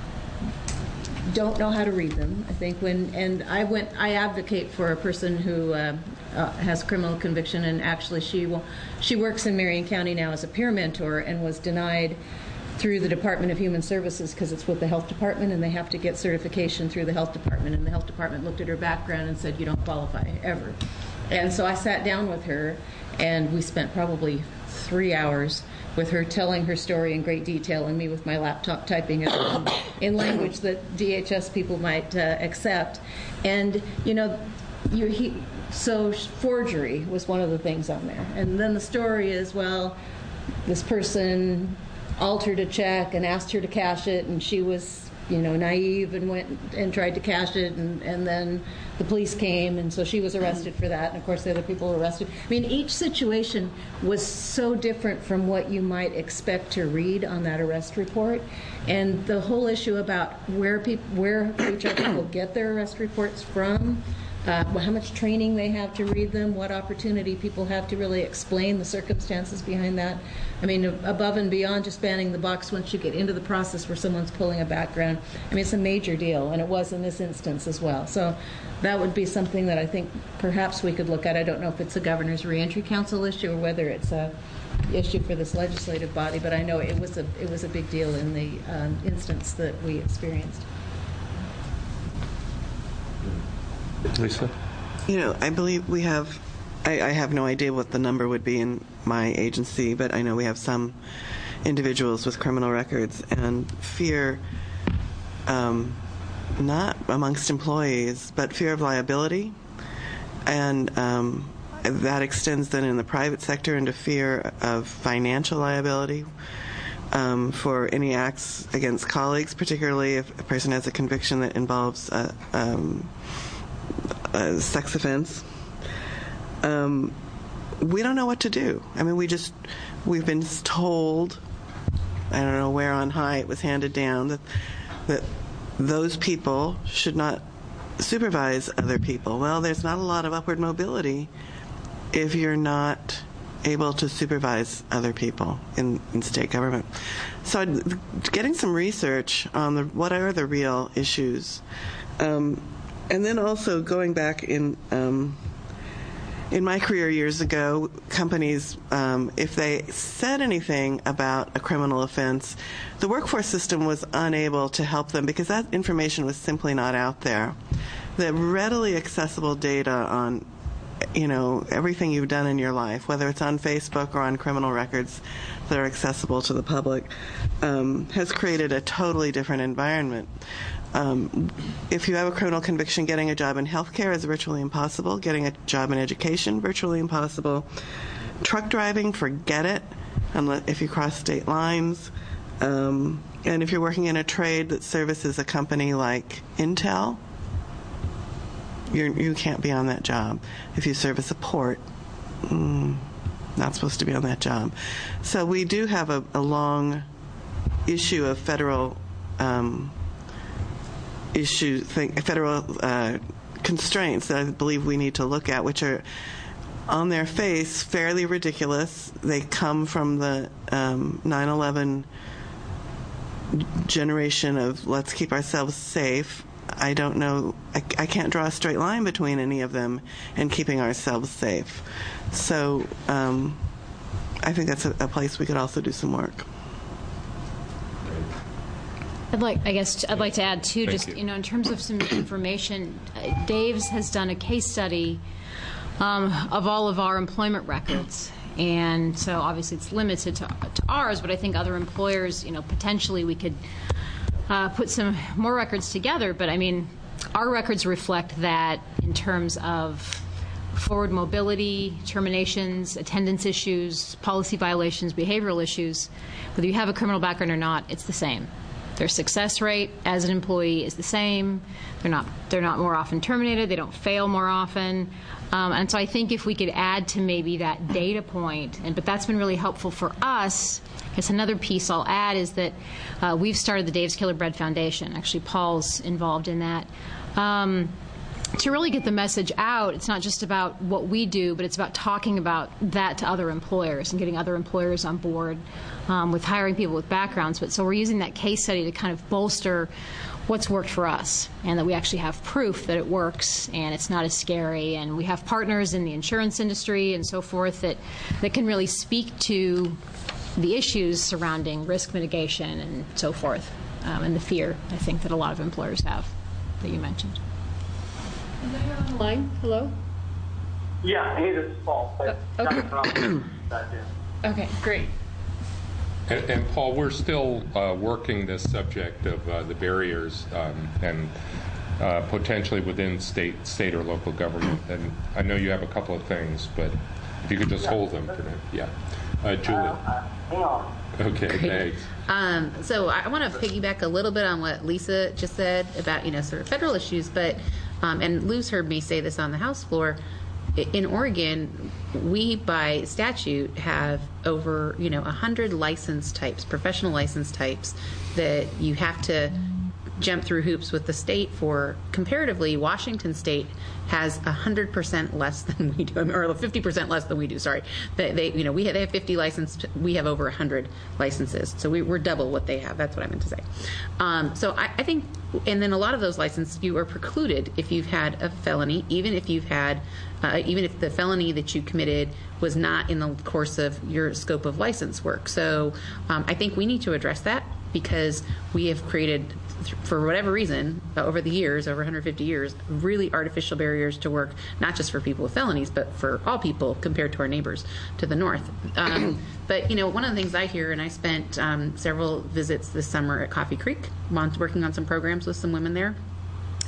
don't know how to read them. I think when, and I went, I advocate for a person who uh, uh, has criminal conviction, and actually she will, she works in Marion County now as a peer mentor, and was denied through the Department of Human Services because it's with the health department, and they have to get certification through the health department, and the health department looked at her background and said, you don't qualify ever. And so I sat down with her, and we spent probably three hours with her telling her story in great detail, and me with my laptop typing it in language that D H S people might uh, accept. And, you know, you, he, so forgery was one of the things on there. And then the story is, well, this person altered a check and asked her to cash it, and she was, you know, naive and went and tried to cash it, and, and then the police came, and so she was arrested for that, and of course the other people were arrested. I mean, each situation was so different from what you might expect to read on that arrest report. And the whole issue about where people, where H R people get their arrest reports from, uh, how much training they have to read them, what opportunity people have to really explain the circumstances behind that. I mean, above and beyond just banning the box once you get into the process where someone's pulling a background. I mean, it's a major deal, and it was in this instance as well. So that would be something that I think perhaps we could look at. I don't know if it's a Governor's Reentry Council issue or whether it's a issue for this legislative body, but I know it was a it was a big deal in the um, instance that we experienced. Lisa? You know, I believe we have, I, I have no idea what the number would be in my agency, but I know we have some individuals with criminal records, and fear, um, not amongst employees, but fear of liability. And um, that extends then in the private sector into fear of financial liability um, for any acts against colleagues, particularly if a person has a conviction that involves a, um, a sex offense. Um, we don't know what to do. I mean, we just, we've been told, I don't know where on high it was handed down, that that those people should not supervise other people. Well, there's not a lot of upward mobility if you're not able to supervise other people in, in state government. So getting some research on the, what are the real issues. Um, and then also going back in um, in my career years ago, companies, um, if they said anything about a criminal offense, the workforce system was unable to help them because that information was simply not out there. The readily accessible data on, you know, everything you've done in your life, whether it's on Facebook or on criminal records that are accessible to the public, um, has created a totally different environment. Um, if you have a criminal conviction, getting a job in healthcare is virtually impossible. Getting a job in education, virtually impossible. Truck driving, forget it, unless if you cross state lines. Um, and if you're working in a trade that services a company like Intel, you're, you can't be on that job. If you service a port, mm, not supposed to be on that job. So we do have a, a long issue of federal um, issue, think, federal uh, constraints that I believe we need to look at, which are on their face fairly ridiculous. They come from the um, nine eleven generation of let's keep ourselves safe. I don't know, I, I can't draw a straight line between any of them and keeping ourselves safe. So um, I think that's a, a place we could also do some work. I'd like, I guess, I'd like to add too, Thank just you. you know, in terms of some information, uh, Dave's has done a case study um, of all of our employment records, and so obviously it's limited to, to ours. But I think other employers, you know, potentially we could uh, put some more records together. But I mean, our records reflect that in terms of forward mobility, terminations, attendance issues, policy violations, behavioral issues. Whether you have a criminal background or not, it's the same. Their success rate as an employee is the same. They're not they're not more often terminated. They don't fail more often. Um, and so I think if we could add to maybe that data point, and but that's been really helpful for us. I guess another piece I'll add is that uh, we've started the Dave's Killer Bread Foundation. Actually, Paul's involved in that. Um, to really get the message out, it's not just about what we do, but it's about talking about that to other employers and getting other employers on board um, with hiring people with backgrounds. But so we're using that case study to kind of bolster what's worked for us, and that we actually have proof that it works and it's not as scary. And we have partners in the insurance industry and so forth that, that can really speak to the issues surrounding risk mitigation and so forth, um, and the fear, I think, that a lot of employers have that you mentioned. Is anyone on the line? Hello? Yeah, hey, this is Paul. Uh, okay. Okay, great. And, and Paul, we're still uh, working this subject of uh, the barriers um, and uh, potentially within state, state or local government. And I know you have a couple of things, but if you could just yeah. hold them for now. Yeah. Uh, Julie. Uh, uh, hang on. Okay, Great. thanks. Um, so I want to piggyback a little bit on what Lisa just said about, you know, sort of federal issues, but, um, and Lou's heard me say this on the House floor, in Oregon, we by statute have over, you know, one hundred license types, professional license types that you have to jump through hoops with the state for. Comparatively, Washington State has one hundred percent less than we do, or fifty percent less than we do, sorry. They, they you know, we have, they have fifty licensed, we have over one hundred licenses. So we, we're double what they have. That's what I meant to say. Um, so I, I think, and then a lot of those licenses, you are precluded if you've had a felony, even if you've had, uh, even if the felony that you committed was not in the course of your scope of license work. So um, I think we need to address that, because we have created, for whatever reason, uh, over the years, over one hundred fifty years, really artificial barriers to work, not just for people with felonies, but for all people compared to our neighbors to the north. Um, but, you know, one of the things I hear, and I spent um, several visits this summer at Coffee Creek, working on some programs with some women there,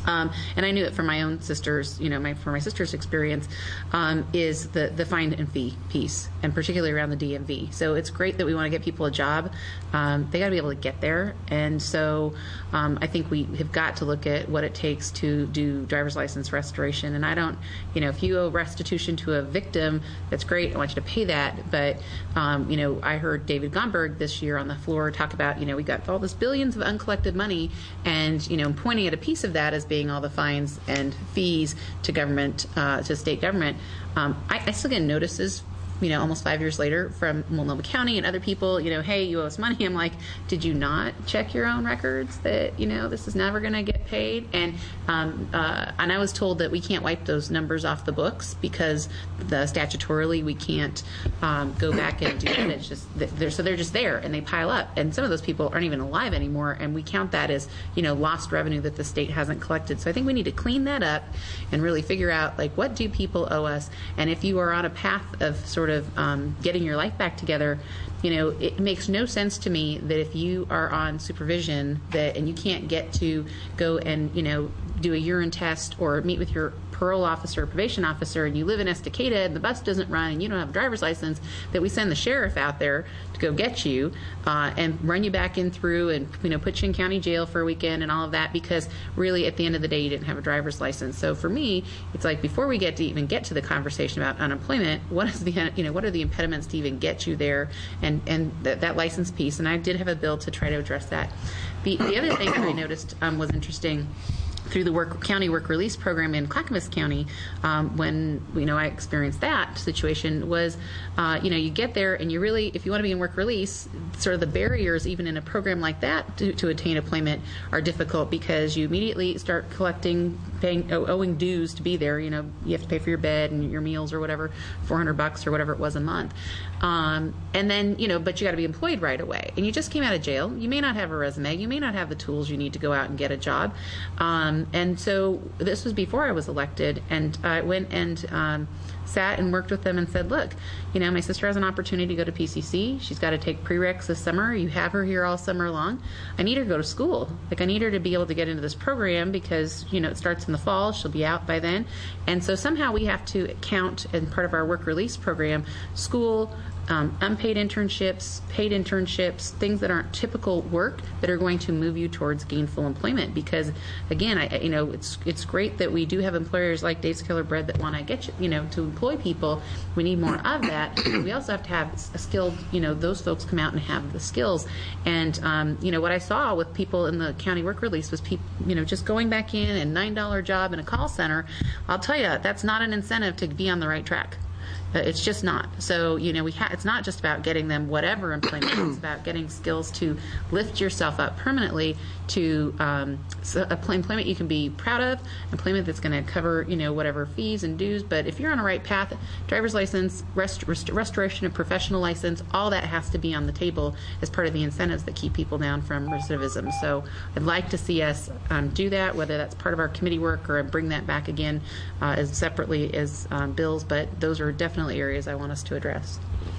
Um, and I knew it from my own sisters, you know, my, for my sister's experience, um, is the, the fine and fee piece, and particularly around the D M V. So it's great that we want to get people a job. Um, they got to be able to get there. And so um, I think we have got to look at what it takes to do driver's license restoration. And I don't, you know, if you owe restitution to a victim, that's great. I want you to pay that. But, um, you know, I heard David Gomberg this year on the floor talk about, you know, we got all this billions of uncollected money, and, you know, pointing at a piece of that as being all the fines and fees to government, uh, to state government. Um, I, I still get notices, you know, almost five years later from Multnomah County and other people, you know, hey, you owe us money. I'm like, did you not check your own records that, you know, this is never going to get paid? And um, uh, and I was told that we can't wipe those numbers off the books because the statutorily we can't um, go back and do that. It's just, they're, so they're just there and they pile up. And some of those people aren't even alive anymore, and we count that as, you know, lost revenue that the state hasn't collected. So I think we need to clean that up and really figure out, like, what do people owe us? And if you are on a path of sort of of um, getting your life back together, you know, it makes no sense to me that if you are on supervision that and you can't get to go and, you know, do a urine test or meet with your parole officer or probation officer, and you live in Estacada and the bus doesn't run and you don't have a driver's license, that we send the sheriff out there to go get you uh, and run you back in through and, you know, put you in county jail for a weekend and all of that, because really at the end of the day you didn't have a driver's license. So for me, it's like, before we get to even get to the conversation about unemployment, what is the, you know, what are the impediments to even get you there, and and th- that license piece. And I did have a bill to try to address that. The, the other thing that I noticed um, was interesting through the work, county work release program in Clackamas County, um, when, you know, I experienced that situation was, uh, you know, you get there and you really, if you want to be in work release, sort of the barriers even in a program like that to, to attain employment are difficult, because you immediately start collecting, paying, owing dues to be there. You know, you have to pay for your bed and your meals or whatever, four hundred bucks or whatever it was a month. Um, and then, you know, but you got to be employed right away. And you just came out of jail. You may not have a resume. You may not have the tools you need to go out and get a job. Um, and so this was before I was elected, and I went and um, sat and worked with them and said, look, you know, my sister has an opportunity to go to P C C. She's got to take prereqs this summer. You have her here all summer long. I need her to go to school. Like, I need her to be able to get into this program because, you know, it starts in the fall. She'll be out by then. And so somehow we have to count, as part of our work release program, school, Um, unpaid internships, paid internships, things that aren't typical work that are going to move you towards gainful employment. Because, again, I, you know, it's it's great that we do have employers like Dave's Killer Bread that want to get you, you know, to employ people. We need more of that. We also have to have a skilled, you know, those folks come out and have the skills. And, um, you know, what I saw with people in the county work release was people, you know, just going back in and nine dollar job in a call center. I'll tell you, that's not an incentive to be on the right track. It's just not. So, you know, we ha- it's not just about getting them whatever employment. It's about getting skills to lift yourself up permanently to um, so employment you can be proud of, employment that's going to cover, you know, whatever fees and dues. But if you're on a right path, driver's license, rest- rest- restoration of professional license, all that has to be on the table as part of the incentives that keep people down from recidivism. So I'd like to see us um, do that, whether that's part of our committee work or bring that back again uh, as separately as um, bills. But those are definitely areas I want us to address.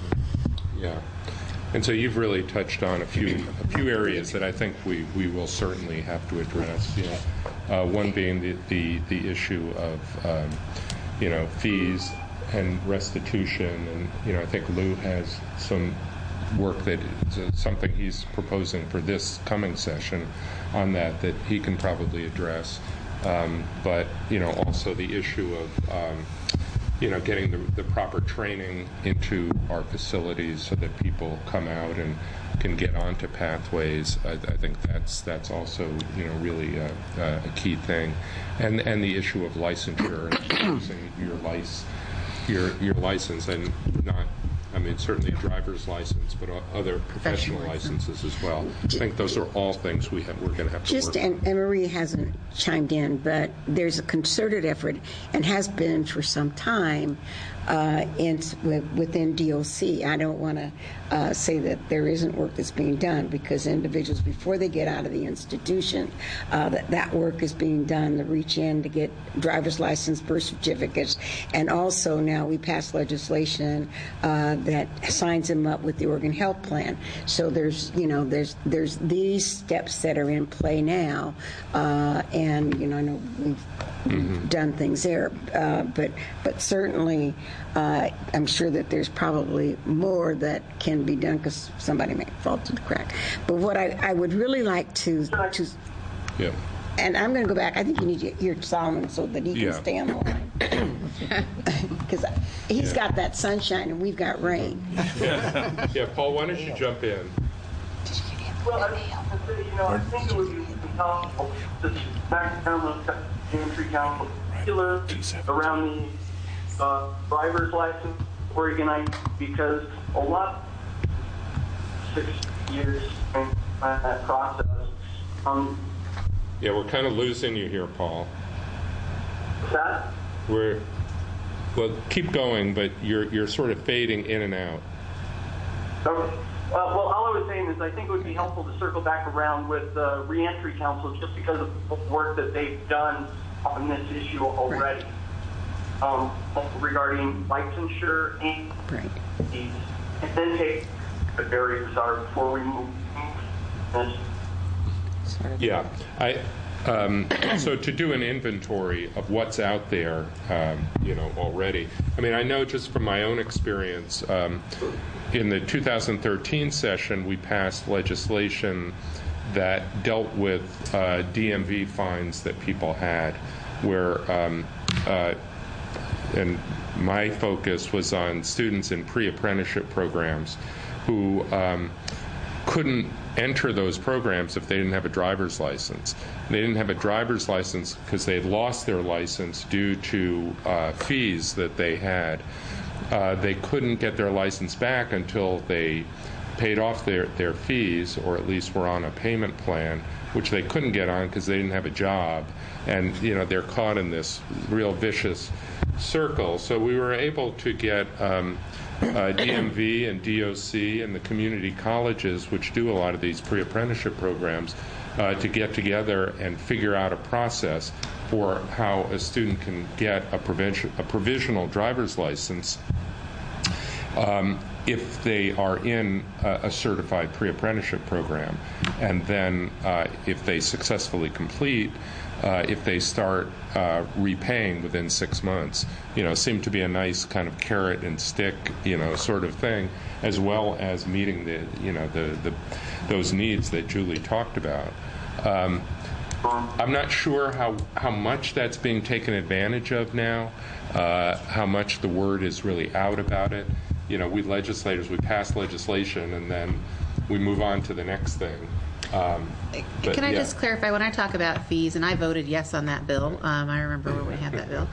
Yeah. And so you've really touched on a few a few areas that I think we, we will certainly have to address. You know, uh, one being the, the, the issue of um, you know, fees and restitution, and you know, I think Lou has some work that is something he's proposing for this coming session on that that he can probably address. Um, but you know, also the issue of um, you know, getting the, the proper training into our facilities so that people come out and can get onto pathways. I, I think that's that's also, you know, really a, a key thing, and and the issue of licensure and using your license, your your license, and not, I mean, certainly a driver's license, but other professional licenses as well. I think those are all things we have, we're going to have to Just, work and, and Marie hasn't chimed in, but there's a concerted effort, and has been for some time, uh, in, within D O C. I don't want to uh, say that there isn't work that's being done, because individuals, before they get out of the institution, uh, that, that work is being done to reach in to get driver's license, birth certificates, and also now we passed legislation uh, that signs them up with the Oregon Health Plan. So there's, you know, there's there's these steps that are in play now, uh, and you know, I know we've Mm-hmm. done things there, uh, but but certainly uh, I'm sure that there's probably more that can be done, because somebody may fall through the crack. But what I, I would really like to to yeah. And I'm going to go back. I think you need to hear Solomon so that he can yeah. stay on the line, because he's yeah. got that sunshine and we've got rain. Yeah, yeah. Paul, why don't you jump in? Well, I, you know, I think it would be helpful to back down the Entry Council, particularly around the uh, driver's license, Oregon, because a lot, six years in that process. Um, yeah, we're kind of losing you here, Paul. What's that? We're, well, keep going, but you're you're sort of fading in and out. Okay. Uh, well, all I was saying is I think it would be helpful to circle back around with the Reentry Council, just because of the work that they've done on this issue already, um, regarding licensure and right. fees, and then take the barriers are before we move. This. Yeah, I. Um, so to do an inventory of what's out there, um, you know, already. I mean, I know just from my own experience. Um, in the two thousand thirteen session, we passed legislation that dealt with uh, D M V fines that people had, where, um, uh, and my focus was on students in pre-apprenticeship programs who um, couldn't enter those programs if they didn't have a driver's license. They didn't have a driver's license because they had lost their license due to uh, fees that they had. Uh, they couldn't get their license back until they paid off their, their fees, or at least were on a payment plan, which they couldn't get on because they didn't have a job. And, you know, they're caught in this real vicious circle. So we were able to get um, uh, D M V and D O C and the community colleges, which do a lot of these pre-apprenticeship programs, uh, to get together and figure out a process for how a student can get a, provision, a provisional driver's license um, if they are in a, a certified pre-apprenticeship program, and then uh, if they successfully complete, uh, if they start uh, repaying within six months, you know, seemed to be a nice kind of carrot and stick, you know, sort of thing, as well as meeting the, you know, the, the those needs that Julie talked about. Um, I'm not sure how, how much that's being taken advantage of now, uh, how much the word is really out about it. You know, we legislators, we pass legislation and then we move on to the next thing. Um, but, Can I yeah. just clarify, when I talk about fees, and I voted yes on that bill, um, I remember when we had that bill,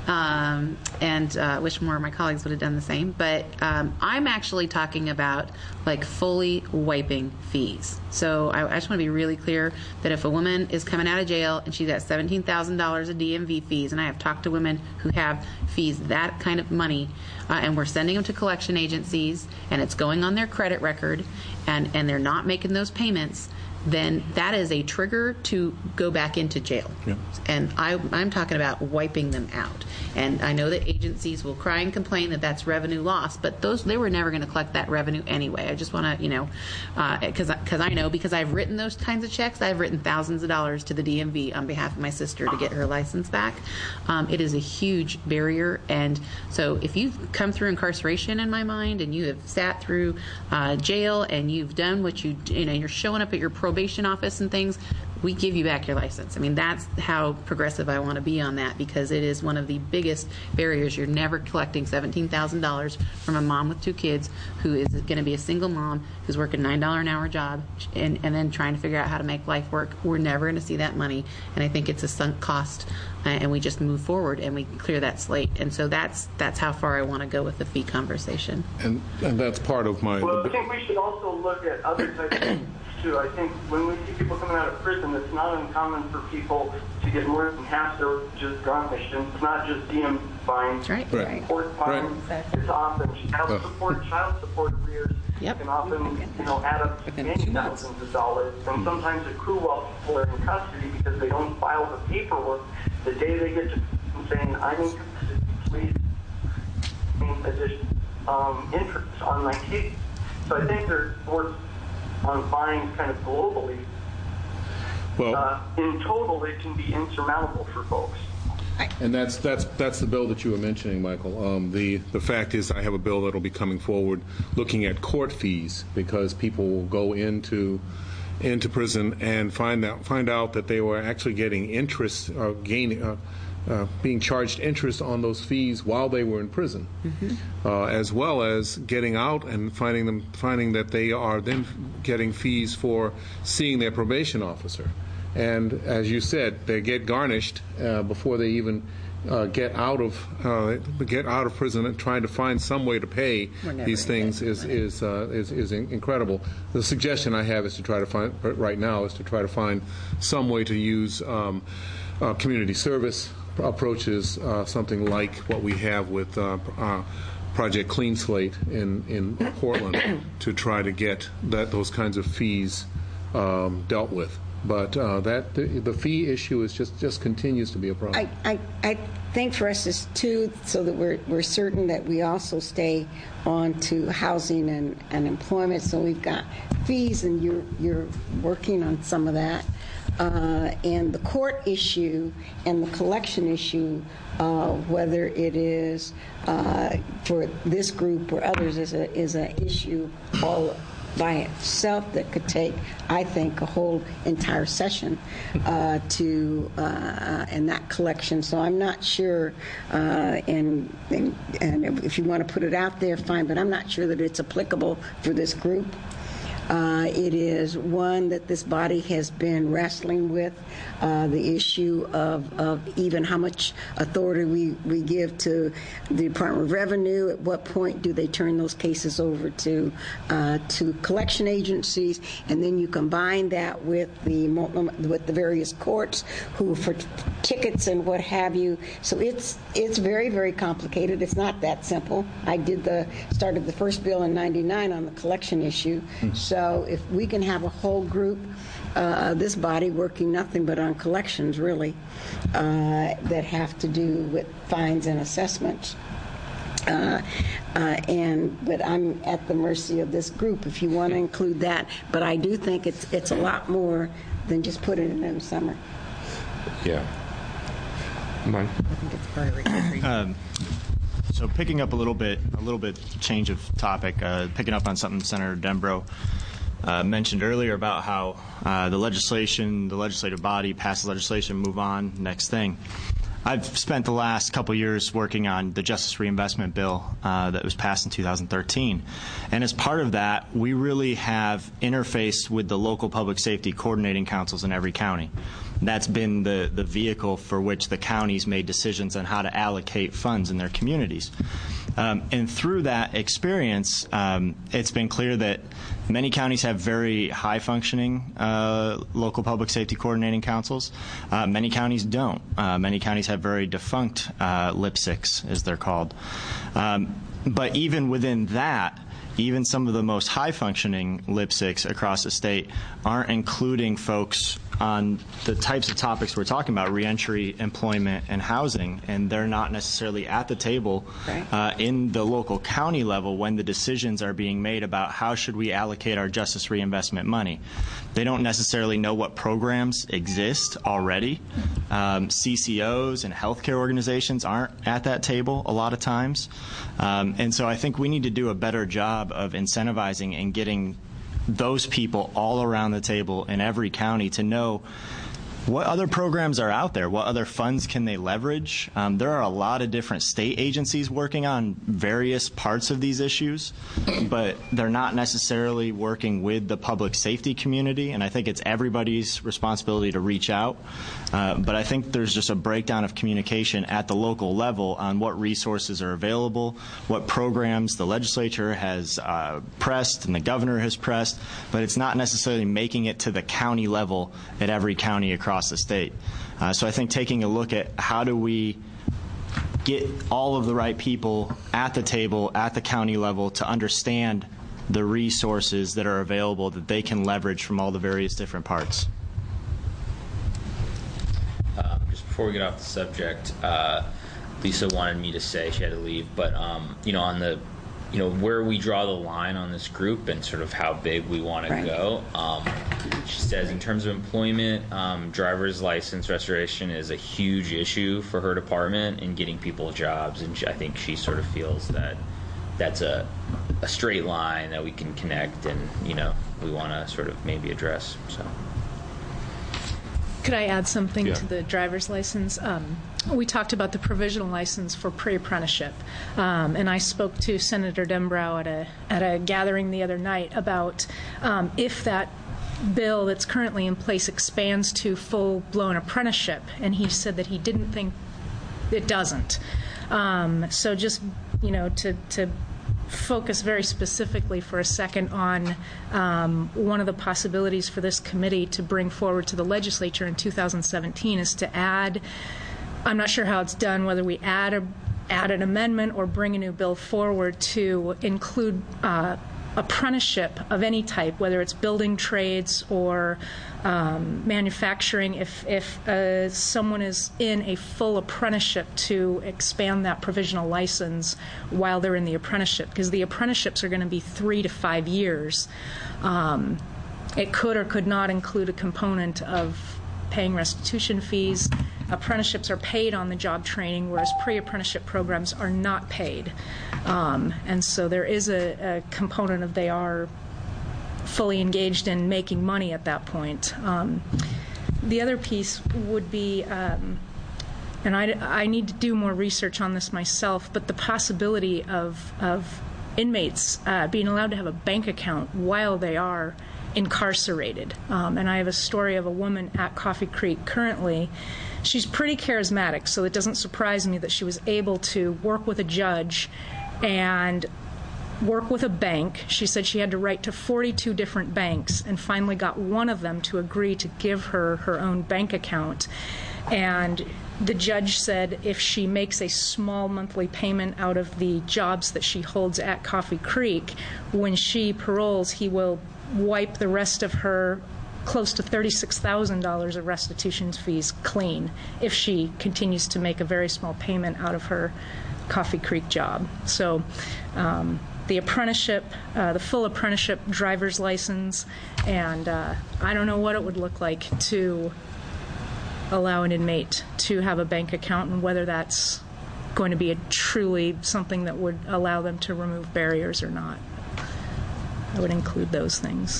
um, and uh, wish more of my colleagues would have done the same, but um, I'm actually talking about like fully wiping fees. So I, I just want to be really clear that if a woman is coming out of jail and she's got seventeen thousand dollars of D M V fees, and I have talked to women who have fees, that kind of money, uh, and we're sending them to collection agencies, and it's going on their credit record, and, and they're not making those payments, then that is a trigger to go back into jail. Yeah. And I, I'm talking about wiping them out. And I know that agencies will cry and complain that that's revenue loss, but those they were never going to collect that revenue anyway. I just want to, you know, because uh, because I know, because I've written those kinds of checks, I've written thousands of dollars to the D M V on behalf of my sister to get her license back. Um, it is a huge barrier. And so if you've come through incarceration, in my mind, and you have sat through uh, jail, and you've done what you, you know, you're showing up at your probation office and things, we give you back your license. I mean, that's how progressive I want to be on that, because it is one of the biggest barriers. You're never collecting seventeen thousand dollars from a mom with two kids who is going to be a single mom who's working a nine dollars an hour job and, and then trying to figure out how to make life work. We're never going to see that money, and I think it's a sunk cost, uh, and we just move forward and we clear that slate. And so that's that's how far I want to go with the fee conversation. And, and that's part of my... Well, I think we should also look at other types of things, too. I think when we see people coming out of prison, it's not uncommon for people to get more than half their wages garnished. And it's not just D M fines, right. Right. court fines. Right. It's often child Oh. support, child support arrears Yep. can often, you know, add up to many thousands of dollars, and sometimes accrue while people are in custody because they don't file the paperwork the day they get to saying, I'm in custody, please pay additional um, interest on my case. So I think there's work on fines kind of globally. Well, uh, in total, it can be insurmountable for folks. And that's that's that's the bill that you were mentioning, Michael. Um, the the fact is, I have a bill that will be coming forward looking at court fees, because people will go into into prison and find out find out that they were actually getting interest or uh, gaining. Uh, Uh, being charged interest on those fees while they were in prison, mm-hmm. uh, as well as getting out and finding them finding that they are then getting fees for seeing their probation officer. And as you said, they get garnished uh, before they even uh, get out of uh, get out of prison, and trying to find some way to pay these things is is, uh, is is incredible. The suggestion I have is to try to find right now is to try to find some way to use um, uh, community service approaches, uh, something like what we have with uh, uh, Project Clean Slate in, in Portland, to try to get that those kinds of fees um, dealt with. But uh, that the, the fee issue is just, just continues to be a problem. I, I, I think for us is too, so that we're we're certain that we also stay on to housing and, and employment. So we've got fees, and you're you're working on some of that. Uh, and the court issue and the collection issue, uh, whether it is uh, for this group or others, is a is an issue all by itself that could take, I think, a whole entire session uh, to uh, and that collection. So I'm not sure, uh, and, and and if you want to put it out there, fine. But I'm not sure that it's applicable for this group. Uh, it is one that this body has been wrestling with, uh, the issue of, of even how much authority we, we give to the Department of Revenue. At what point do they turn those cases over to uh, to collection agencies? And then you combine that with the with the various courts who for tickets and what have you. So it's it's very, very complicated. It's not that simple. I did the started the first bill in ninety-nine on the collection issue. Mm-hmm. So So if we can have a whole group, uh, this body working nothing but on collections, really, uh, that have to do with fines and assessments. Uh, uh, and but I'm at the mercy of this group if you want to include that. But I do think it's it's a lot more than just putting it in the summer. Yeah. Mine. I think it's part of recovery. Um, so picking up a little bit, a little bit change of topic, uh, picking up on something Senator Dembro uh, mentioned earlier about how uh, the legislation, the legislative body passes legislation, move on, next thing. I've spent the last couple years working on the Justice Reinvestment Bill uh, that was passed in two thousand thirteen. And as part of that, we really have interfaced with the local public safety coordinating councils in every county. That's been the, the vehicle for which the counties made decisions on how to allocate funds in their communities. Um, and through that experience, um, it's been clear that many counties have very high-functioning uh, local public safety coordinating councils. Uh, many counties don't. Uh, many counties have very defunct uh, L I P S I Cs, as they're called. Um, but even within that, even some of the most high-functioning L I P S I Cs across the state aren't including folks on the types of topics we're talking about, reentry, employment, and housing, and they're not necessarily at the table right. uh, in the local county level when the decisions are being made about how should we allocate our justice reinvestment money. They don't necessarily know what programs exist already. Um, C C Os and healthcare organizations aren't at that table a lot of times. Um, and so I think we need to do a better job of incentivizing and getting those people all around the table in every county to know what other programs are out there, what other funds can they leverage. Um, there are a lot of different state agencies working on various parts of these issues, but they're not necessarily working with the public safety community, and I think it's everybody's responsibility to reach out. Uh, but I think there's just a breakdown of communication at the local level on what resources are available, what programs the legislature has uh, pressed and the governor has pressed, but it's not necessarily making it to the county level at every county across the state. Uh, so I think taking a look at how do we get all of the right people at the table at the county level to understand the resources that are available that they can leverage from all the various different parts. Um, just before we get off the subject, uh, Lisa wanted me to say, she had to leave, but um, you know, on the, you know, where we draw the line on this group and sort of how big we want Right. to go. Um, she says, in terms of employment, um, driver's license restoration is a huge issue for her department in getting people jobs, and she, I think she sort of feels that that's a, a straight line that we can connect, and you know, we want to sort of maybe address. So. Could I add something Yeah. to the driver's license? Um, we talked about the provisional license for pre-apprenticeship, um, and I spoke to Senator Denbrow at a at a gathering the other night about um, if that bill that's currently in place expands to full-blown apprenticeship, and he said that he didn't think it doesn't. Um, so just, you know, to to focus very specifically for a second on um, one of the possibilities for this committee to bring forward to the legislature in two thousand seventeen is to add, I'm not sure how it's done, whether we add a add an amendment or bring a new bill forward to include uh, apprenticeship of any type, whether it's building trades or um, manufacturing, if, if uh, someone is in a full apprenticeship, to expand that provisional license while they're in the apprenticeship, because the apprenticeships are going to be three to five years. Um, it could or could not include a component of paying restitution fees. Apprenticeships are paid on the job training, whereas pre-apprenticeship programs are not paid. Um, and so there is a, a component of they are fully engaged in making money at that point. Um, the other piece would be, um, and I, I need to do more research on this myself, but the possibility of, of inmates uh, being allowed to have a bank account while they are incarcerated. Um, and I have a story of a woman at Coffee Creek currently. She's pretty charismatic, so it doesn't surprise me that she was able to work with a judge and work with a bank. She said she had to write to forty-two different banks and finally got one of them to agree to give her her own bank account. And the judge said if she makes a small monthly payment out of the jobs that she holds at Coffee Creek, when she paroles, he will wipe the rest of her close to thirty-six thousand dollars of restitution fees clean if she continues to make a very small payment out of her Coffee Creek job. So um, the apprenticeship, uh, the full apprenticeship driver's license, and uh, I don't know what it would look like to allow an inmate to have a bank account, and whether that's going to be a truly something that would allow them to remove barriers or not. I would include those things.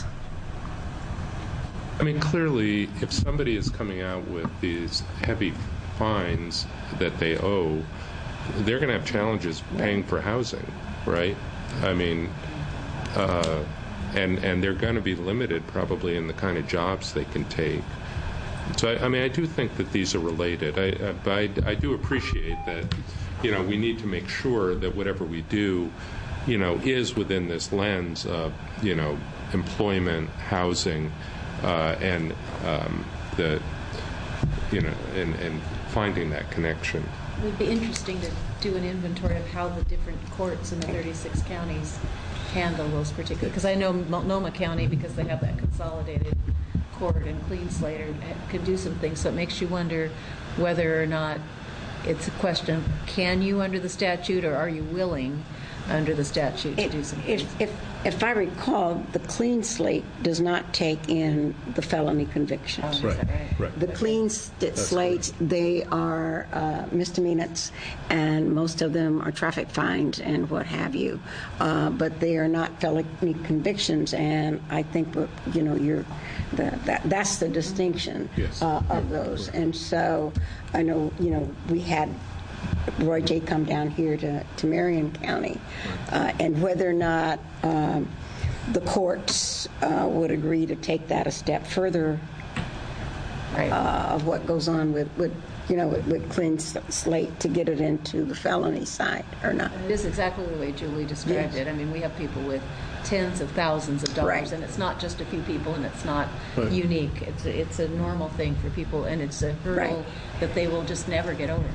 I mean, clearly, if somebody is coming out with these heavy fines that they owe, they're going to have challenges paying for housing, right? I mean, uh, and and they're going to be limited probably in the kind of jobs they can take. So, I, I mean, I do think that these are related. I, I, but I, I do appreciate that, you know, we need to make sure that whatever we do, you know, is within this lens of, you know, employment, housing, uh, and um, the, you know, and, and finding that connection. It would be interesting to do an inventory of how the different courts in the thirty-six counties handle those particular, because I know Multnomah County, because they have that consolidated court, and Clean Slate are, can do some things, so it makes you wonder whether or not it's a question of can you under the statute, or are you willing under the statute to It- do some if, things? if, if I recall, the Clean Slate does not take in the felony convictions. Oh, is that right? Right. The Clean st- Slates, they are uh, misdemeanors, and most of them are traffic fines and what have you. Uh, but they are not felony convictions, and I think what, you know, you're the, that that's the distinction Yes. uh, of those. And so I know, you know, we had Roy J. come down here to, to Marion County, uh, and whether or not um, the courts uh, would agree to take that a step further Right. uh, of what goes on with, with you know, with, with Clean Slate to get it into the felony side or not. It is exactly the way Julie described Yes. it. I mean, we have people with tens of thousands of dollars, Right. and it's not just a few people, and it's not Right. unique. It's a, it's a normal thing for people, and it's a hurdle Right. that they will just never get over.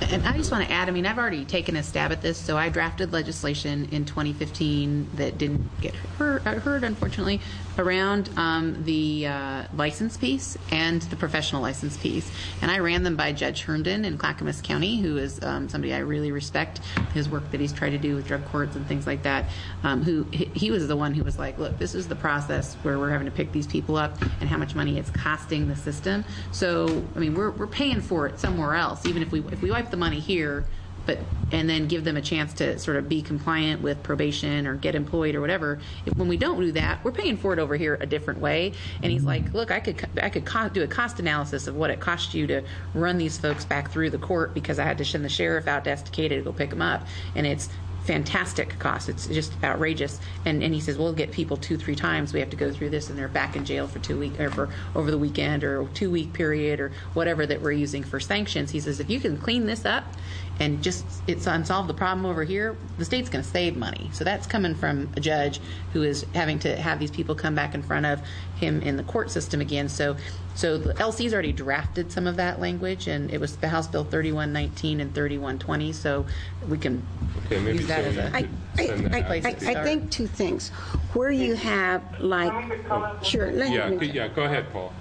And I just want to add, I mean, I've already taken a stab at this. So I drafted legislation in twenty fifteen that didn't get heard, heard unfortunately, around um, the uh, license piece and the professional license piece. And I ran them by Judge Herndon in Clackamas County, who is um, somebody I really respect, his work that he's tried to do with drug courts and things like that. Um, who he, he was the one who was like, look, this is the process where we're having to pick these people up and how much money it's costing the system. So, I mean, we're, we're paying for it somewhere else, even if we if we wipe the money here, but and then give them a chance to sort of be compliant with probation or get employed or whatever. If, when we don't do that, we're paying for it over here a different way. And he's like, look, I could I could co- do a cost analysis of what it cost you to run these folks back through the court because I had to send the sheriff out to Estacada to go pick them up, and it's fantastic cost. It's just outrageous. And and he says, we'll get people two, three times. We have to go through this, and they're back in jail for two weeks or for over the weekend or a two week period or whatever that we're using for sanctions. He says, if you can clean this up and just it's unsolve the problem over here, the state's going to save money. So that's coming from a judge who is having to have these people come back in front of him in the court system again. So so the L C's already drafted some of that language, and it was the House Bill thirty-one nineteen and thirty-one twenty. So we can okay, maybe use that so as a I, I, I, I think two things. Where you have like, sure, let yeah, me, yeah, go ahead, Paul.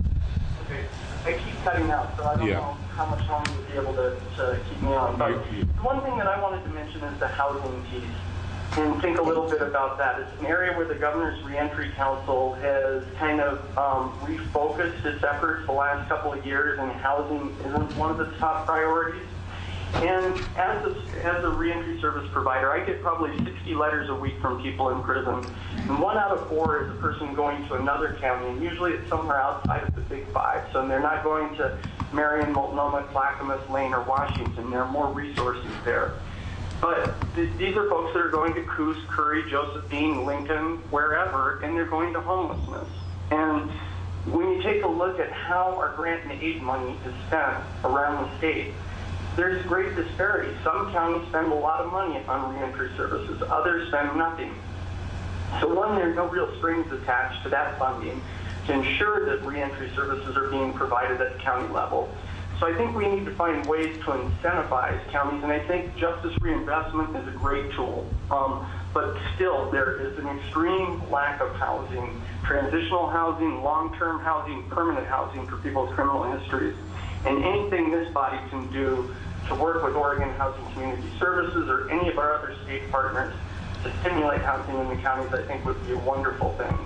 Okay, I keep cutting out, so I don't yeah. know how much longer you'll be able to, to keep me on. But the one thing that I wanted to mention is the housing piece, and think a little bit about that. It's an area where the Governor's Reentry Council has kind of um, refocused its efforts the last couple of years, and housing isn't one of the top priorities. And as a, as a reentry service provider, I get probably sixty letters a week from people in prison. And one out of four is a person going to another county, and usually it's somewhere outside of the Big Five. So they're not going to Marion, Multnomah, Clackamas, Lane, or Washington. There are more resources there. But th- these are folks that are going to Coos, Curry, Josephine, Lincoln, wherever, and they're going to homelessness. And when you take a look at how our grant and aid money is spent around the state, there's great disparity. Some counties spend a lot of money on reentry services. Others spend nothing. So one, there's no real strings attached to that funding to ensure that reentry services are being provided at the county level. So I think we need to find ways to incentivize counties, and I think justice reinvestment is a great tool. Um, but still, there is an extreme lack of housing, transitional housing, long-term housing, permanent housing for people with criminal histories. And anything this body can do to work with Oregon Housing Community Services or any of our other state partners to stimulate housing in the counties, I think would be a wonderful thing.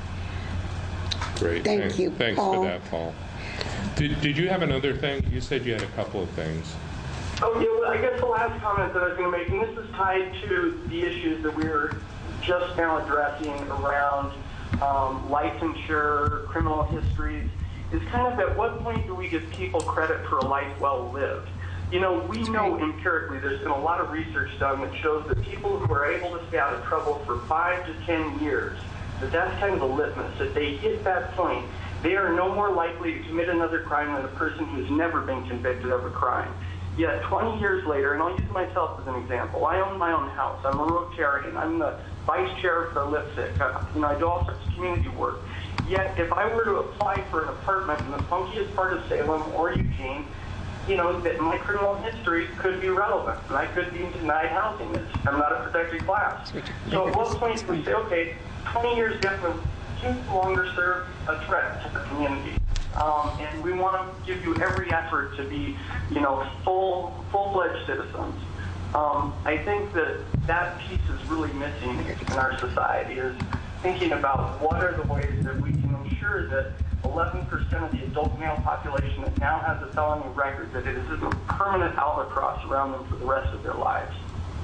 Great. Thank Thanks, you, Thanks Paul. for that, Paul. Did, did you have another thing? You said you had a couple of things. Oh, yeah, well, I guess the last comment that I was going to make, and this is tied to the issues that we were just now addressing around um, licensure, criminal histories, is kind of at what point do we give people credit for a life well lived? You know, we know empirically there's been a lot of research done that shows that people who are able to stay out of trouble for five to ten years, that that's kind of a litmus. If they hit that point, they are no more likely to commit another crime than a person who's never been convicted of a crime. Yet twenty years later, and I'll use myself as an example, I own my own house. I'm a Rotarian. I'm the vice chair for Lipstick. I, you know, I do all sorts of community work. Yet if I were to apply for an apartment in the funkiest part of Salem or Eugene, you know, that my criminal history could be relevant, and I could be denied housing. It's, I'm not a protected class. So at what point do we say, okay, twenty years different, you no longer serve a threat to the community, um, and we want to give you every effort to be, you know, full, full-fledged citizens. Um, I think that that piece is really missing in our society, is thinking about what are the ways that we can ensure that eleven percent of the adult male population that now has a felony record, that it is a permanent albatross around them for the rest of their lives.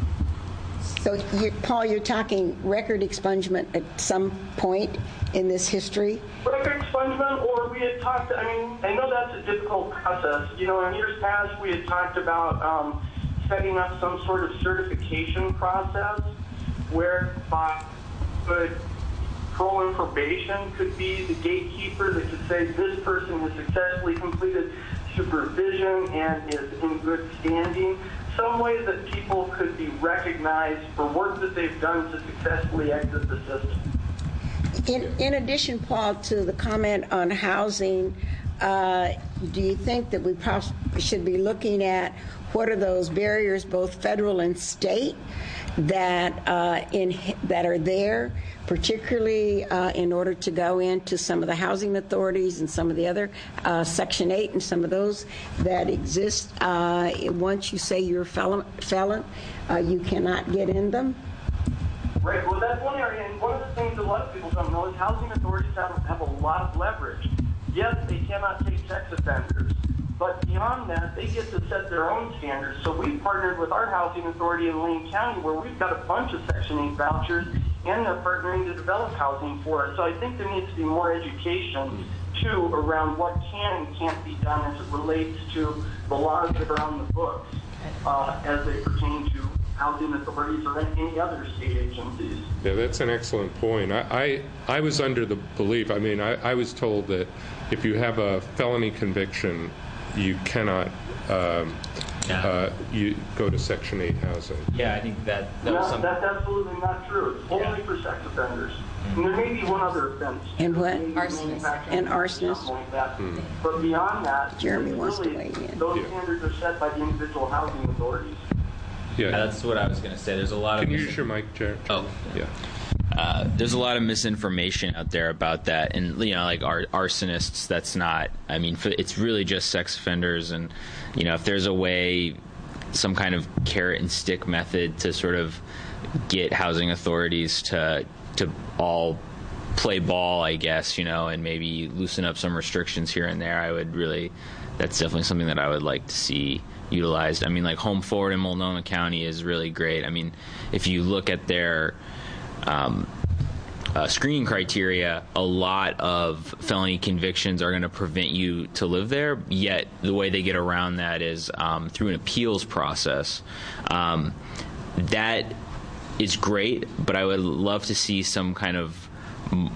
So, you, Paul, you're talking record expungement at some point in this history? Record expungement, or we had talked, I mean, I know that's a difficult process. You know, in years past, we had talked about um, setting up some sort of certification process whereby could parole and probation could be the gatekeeper that could say this person has successfully completed supervision and is in good standing. Some way that people could be recognized for work that they've done to successfully exit the system. In, in addition, Paul, to the comment on housing, uh, do you think that we possibly should be looking at what are those barriers, both federal and state, that uh, in that are there, particularly uh, in order to go into some of the housing authorities and some of the other uh, Section eight and some of those that exist? Uh, once you say you're a felon, felon uh, you cannot get in them? Right. Well, that's one area, and one of the things a lot of people don't know is housing authorities have, have a lot of leverage. Yes, they cannot take sex offenders, but beyond that, they get to set their own standards. So we've partnered with our housing authority in Lane County, where we've got a bunch of Section eight vouchers, and they're partnering to develop housing for us. So I think there needs to be more education, too, around what can and can't be done as it relates to the laws that are on the books uh, as they pertain to housing authorities or any other state agencies. Yeah, that's an excellent point. I, I, I was under the belief, I mean, I, I was told that if you have a felony conviction, you cannot um, yeah. uh, you go to Section eight housing. Yeah, I think that, that no, was something. That's absolutely not true. It's only yeah. for sex offenders. Mm-hmm. And there may be one other offense. And what? Arsonist. And arsonist. Like that. Mm-hmm. But beyond that, Jeremy wants really, to weigh in. Those yeah. standards are set by the individual housing authorities. Yeah, that's what I was going to say. There's a lot Can of. Can you use your mic, Jared? Oh, yeah. Uh, there's a lot of misinformation out there about that, and you know, like ar- arsonists. That's not. I mean, for, it's really just sex offenders, and you know, if there's a way, some kind of carrot and stick method to sort of get housing authorities to to all play ball, I guess, you know, and maybe loosen up some restrictions here and there, I would really. That's definitely something that I would like to see utilized. I mean, like Home Forward in Multnomah County is really great. I mean, if you look at their um, uh, screening criteria, a lot of felony convictions are going to prevent you to live there, yet the way they get around that is um, through an appeals process. Um, that is great, but I would love to see some kind of m-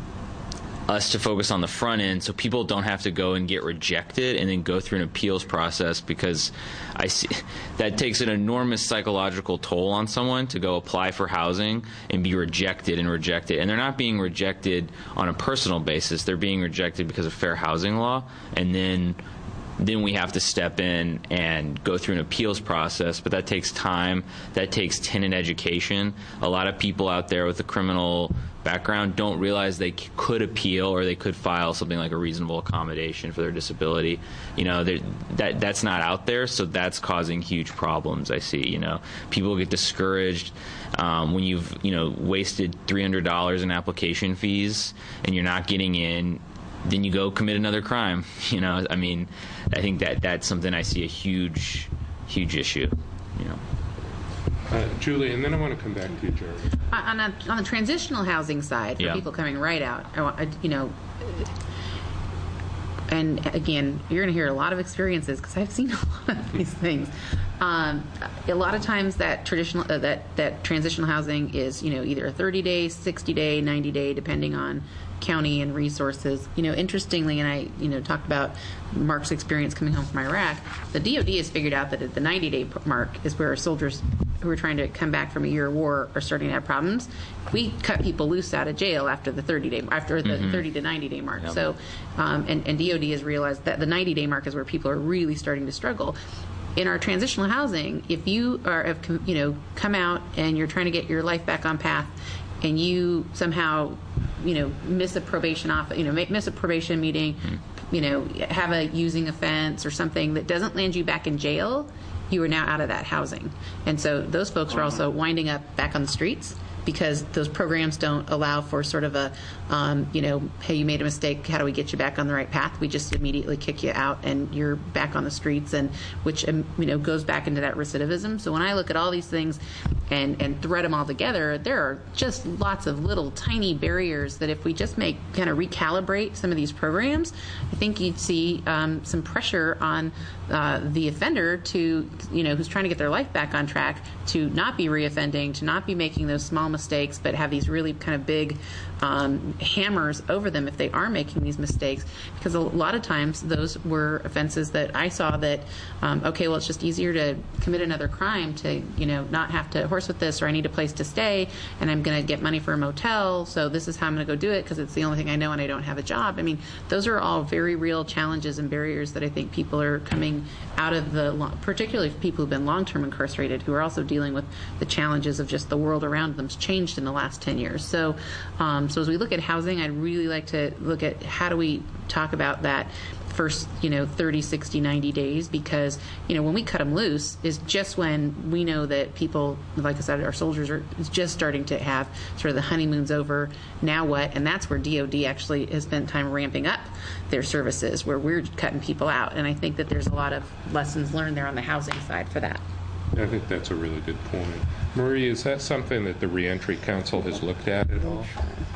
us to focus on the front end so people don't have to go and get rejected and then go through an appeals process, because I see that takes an enormous psychological toll on someone to go apply for housing and be rejected and rejected. And they're not being rejected on a personal basis. They're being rejected because of fair housing law. And then then we have to step in and go through an appeals process, but that takes time. That takes tenant education. A lot of people out there with a criminal background don't realize they c- could appeal or they could file something like a reasonable accommodation for their disability. You know, that that's not out there, so that's causing huge problems. I see. You know, people get discouraged um, when you've you know wasted three hundred dollars in application fees and you're not getting in. Then you go commit another crime. You know, I mean, I think that that's something I see a huge, huge issue. You know. Uh, Julie, and then I want to come back to you, Jeremy. On, a, on the transitional housing side, for yeah. people coming right out, I want, I, you know, and again, you're going to hear a lot of experiences because I've seen a lot of these things. Um, a lot of times that traditional, uh, that that transitional housing is, you know, either a thirty day, sixty day, ninety day, depending on county and resources. You know, interestingly, and I, you know, talked about Mark's experience coming home from Iraq. The D O D has figured out that at the ninety day mark is where soldiers who are trying to come back from a year of war are starting to have problems. We cut people loose out of jail after the thirty day, after the mm-hmm. thirty to ninety day mark. Yep. So, um, and, and D O D has realized that the ninety day mark is where people are really starting to struggle. In our transitional housing, if you are, have, you know, come out and you're trying to get your life back on path, and you somehow, you know, miss a probation off, you know, miss a probation meeting, you know, have a using offense or something that doesn't land you back in jail, you are now out of that housing. And so those folks are also winding up back on the streets because those programs don't allow for sort of a, um, you know, hey, you made a mistake, how do we get you back on the right path? We just immediately kick you out and you're back on the streets, and which, um, you know, goes back into that recidivism. So when I look at all these things and, and thread them all together, there are just lots of little tiny barriers that if we just make, kind of recalibrate some of these programs, I think you'd see um, some pressure on uh, the offender to, you know, who's trying to get their life back on track, to not be reoffending, to not be making those small mistakes, but have these really kind of big um, hammers over them if they are making these mistakes. Because a lot of times those were offenses that I saw that, um, okay, well, it's just easier to commit another crime to, you know, not have to horse with this, or I need a place to stay, and I'm going to get money for a motel, so this is how I'm going to go do it because it's the only thing I know and I don't have a job. I mean, those are all very real challenges and barriers that I think people are coming out of the, particularly people who've been long-term incarcerated, who are also dealing with the challenges of just the world around them's changed in the last ten years. So, um, so as we look at housing, I'd really like to look at how do we talk about that first, you know, thirty, sixty, ninety days, because, you know, when we cut them loose is just when we know that people, like I said, our soldiers are just starting to have sort of the honeymoon's over, now what? And that's where D O D actually has spent time ramping up their services, where we're cutting people out. And I think that there's a lot of lessons learned there on the housing side for that. I think that's a really good point. Marie, is that something that the Reentry Council has looked at at all?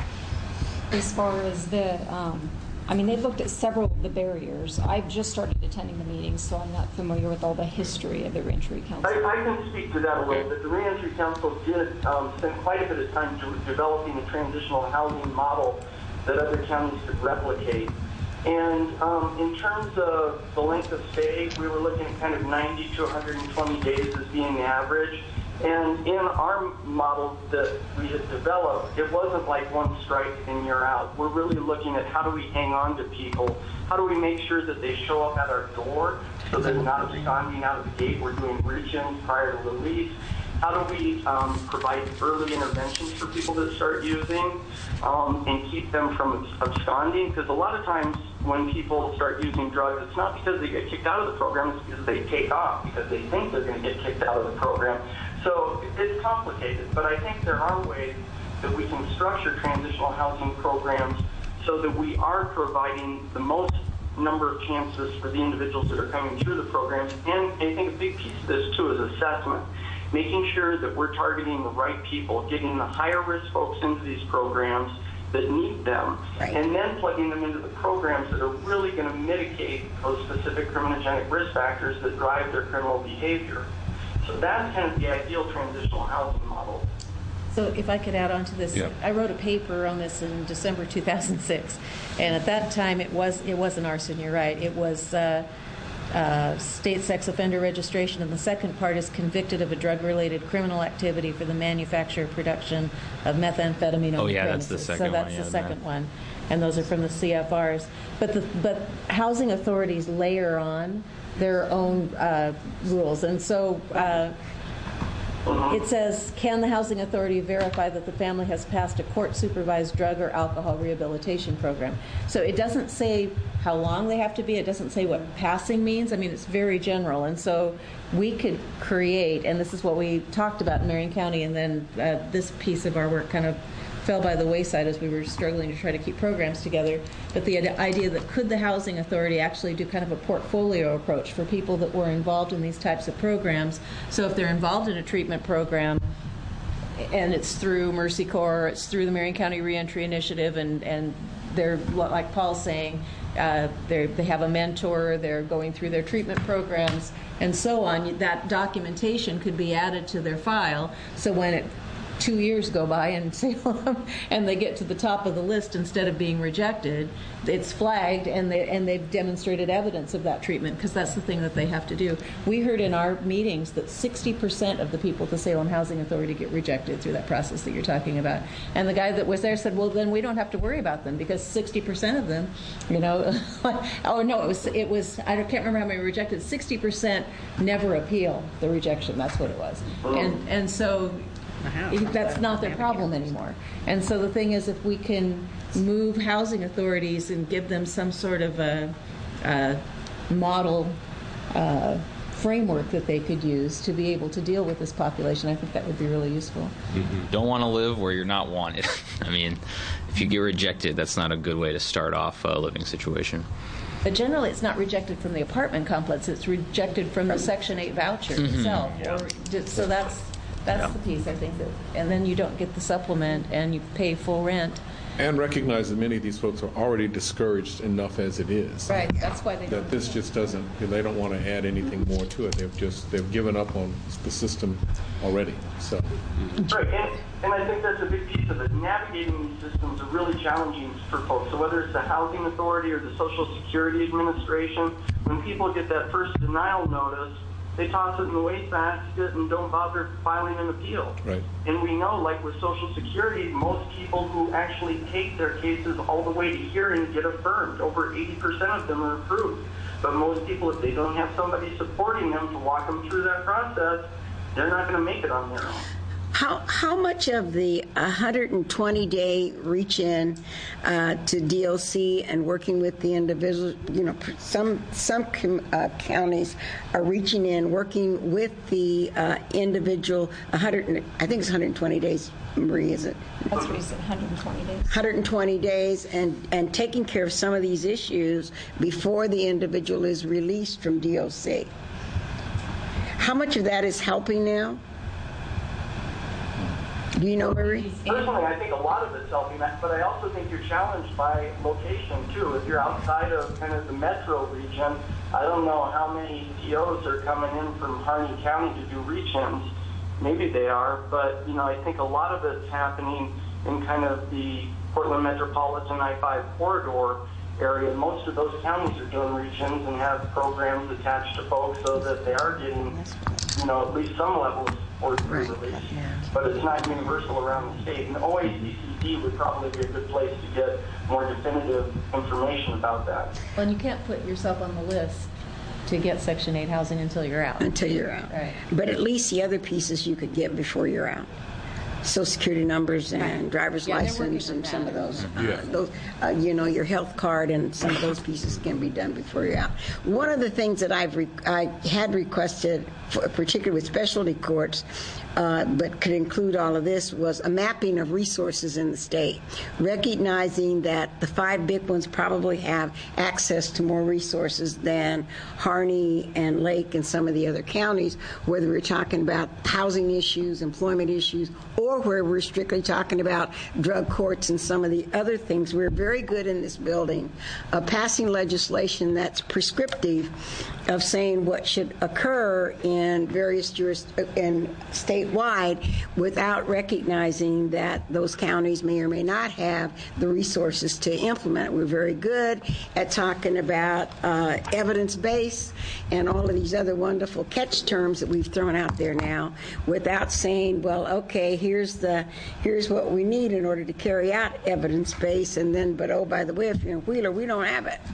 As far as the, um, I mean, they've looked at several of the barriers. I've just started attending the meetings, so I'm not familiar with all the history of the Reentry Council. I, I can speak to that a little bit. The Reentry Council did um, spend quite a bit of time to developing a transitional housing model that other counties could replicate. And um, in terms of the length of stay, we were looking at kind of ninety to one hundred twenty days as being the average. And in our model that we had developed, it wasn't like one strike and you're out. We're really looking at how do we hang on to people? How do we make sure that they show up at our door so they're not absconding out of the gate? We're doing reach-ins prior to release. How do we um, provide early interventions for people that start using um, and keep them from absconding? Because a lot of times when people start using drugs, it's not because they get kicked out of the program, it's because they take off because they think they're going to get kicked out of the program. So it's complicated, but I think there are ways that we can structure transitional housing programs so that we are providing the most number of chances for the individuals that are coming through the programs. And I think a big piece of this, too, is assessment, making sure that we're targeting the right people, getting the higher risk folks into these programs that need them, right, and then plugging them into the programs that are really going to mitigate those specific criminogenic risk factors that drive their criminal behavior. So that's kind of the ideal transitional housing model. So if I could add on to this, yeah. I wrote a paper on this in December two thousand six, and at that time it was it wasn't arson. You're right. It was uh, uh, state sex offender registration, and the second part is convicted of a drug-related criminal activity for the manufacture or production of methamphetamine on Oh the yeah, premises. that's the second so that's one. Yeah, the second that. one, and those are from the C F Rs. But the but housing authorities layer on their own uh, rules, and so. Uh, It says, can the housing authority verify that the family has passed a court-supervised drug or alcohol rehabilitation program? So it doesn't say how long they have to be. It doesn't say what passing means. I mean, it's very general. And so we could create, and this is what we talked about in Marion County, and then uh, this piece of our work kind of fell by the wayside as we were struggling to try to keep programs together. But the idea that could the housing authority actually do kind of a portfolio approach for people that were involved in these types of programs. So if they're involved in a treatment program, and it's through Mercy Corps, it's through the Marion County Reentry Initiative, and, and they're, like Paul's saying, uh, they have a mentor, they're going through their treatment programs, and so on, that documentation could be added to their file. So when it two years go by and Salem, and they get to the top of the list instead of being rejected, it's flagged, and they and they've demonstrated evidence of that treatment, because that's the thing that they have to do. We heard in our meetings that sixty percent of the people at the Salem Housing Authority get rejected through that process that you're talking about. And the guy that was there said, well, then we don't have to worry about them, because sixty percent of them, you know, oh no, it was it was I can't remember how many rejected. sixty percent never appeal the rejection. That's what it was. And and so. That's not their problem anymore. And so the thing is, if we can move housing authorities and give them some sort of a, a model uh, framework that they could use to be able to deal with this population, I think that would be really useful. Mm-hmm. Don't want to live where you're not wanted. I mean, if you get rejected, that's not a good way to start off a living situation. But generally, it's not rejected from the apartment complex. It's rejected from the Section eight voucher mm-hmm. itself. Yeah. Or just, so that's... That's yeah. the piece, I think, that, and then you don't get the supplement, and you pay full rent. And recognize that many of these folks are already discouraged enough as it is. Right, that's why they That don't. this just doesn't, they don't want to add anything more to it. They've just, they've given up on the system already, so. Right, and, and I think that's a big piece of it. Navigating these systems are really challenging for folks. So whether it's the Housing Authority or the Social Security Administration, when people get that first denial notice, they toss it in the wastebasket and don't bother filing an appeal. Right. And we know, like with Social Security, most people who actually take their cases all the way to hearing get affirmed. Over eighty percent of them are approved. But most people, if they don't have somebody supporting them to walk them through that process, they're not going to make it on their own. How how much of the one hundred twenty day reach in uh, to D O C and working with the individuals, you know, some some com, uh, counties are reaching in, working with the uh, individual. one hundred, I think it's one hundred twenty days. Marie, is it? That's recent, one hundred twenty days. one hundred twenty days, and and taking care of some of these issues before the individual is released from D O C. How much of that is helping now? Do you know, Marie? Personally, I think a lot of it's helping that, but I also think you're challenged by location, too. If you're outside of kind of the metro region, I don't know how many T Os are coming in from Harney County to do reach-ins. Maybe they are, but, you know, I think a lot of it's happening in kind of the Portland Metropolitan I five corridor area. Most of those counties are doing reach-ins and have programs attached to folks so that they are getting, you know, at least some level of support for release. But it's not universal around the state. And O A C C D would probably be a good place to get more definitive information about that. Well, and you can't put yourself on the list to get Section eight housing until you're out. Until you're out. Right. But at least the other pieces you could get before you're out. Social Security numbers and Right. driver's Yeah, they're working license on and some that. of those, uh, Yeah. those uh, you know, your health card and some of those pieces can be done before you're out. One of the things that I've re- I had requested, for, particularly with specialty courts, uh, but could include all of this, was a mapping of resources in the state, recognizing that the five big ones probably have access to more resources than Harney and Lake and some of the other counties, whether we're talking about housing issues, employment issues, or where we're strictly talking about drug courts and some of the other things. We're very good in this building of passing legislation that's prescriptive of saying what should occur in various juris in statewide without recognizing that those counties may or may not have the resources to implement. We're very good at talking about uh, evidence-based and all of these other wonderful catch terms that we've thrown out there now without saying, well, okay, here's the here's what we need in order to carry out evidence-based, and then, but oh, by the way, if you're in Wheeler, we don't have it.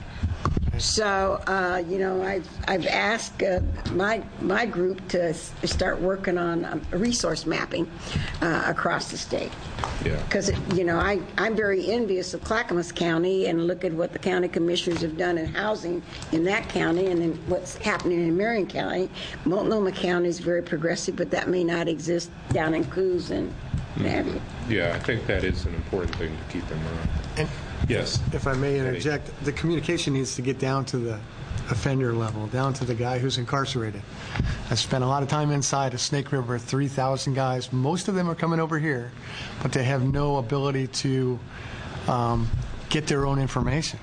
So, uh, you know, I've, I've asked uh, my my group to s- start working on um, resource mapping uh, across the state. Yeah. Because, you know, I, I'm very envious of Clackamas County and look at what the county commissioners have done in housing in that county and then what's happening in Marion County. Multnomah County is very progressive, but that may not exist down in Coos and what have you. Yeah, I think that is an important thing to keep in mind. And Yes. if I may interject, the communication needs to get down to the offender level, down to the guy who's incarcerated. I spent a lot of time inside of Snake River, three thousand guys. Most of them are coming over here, but they have no ability to um, get their own information.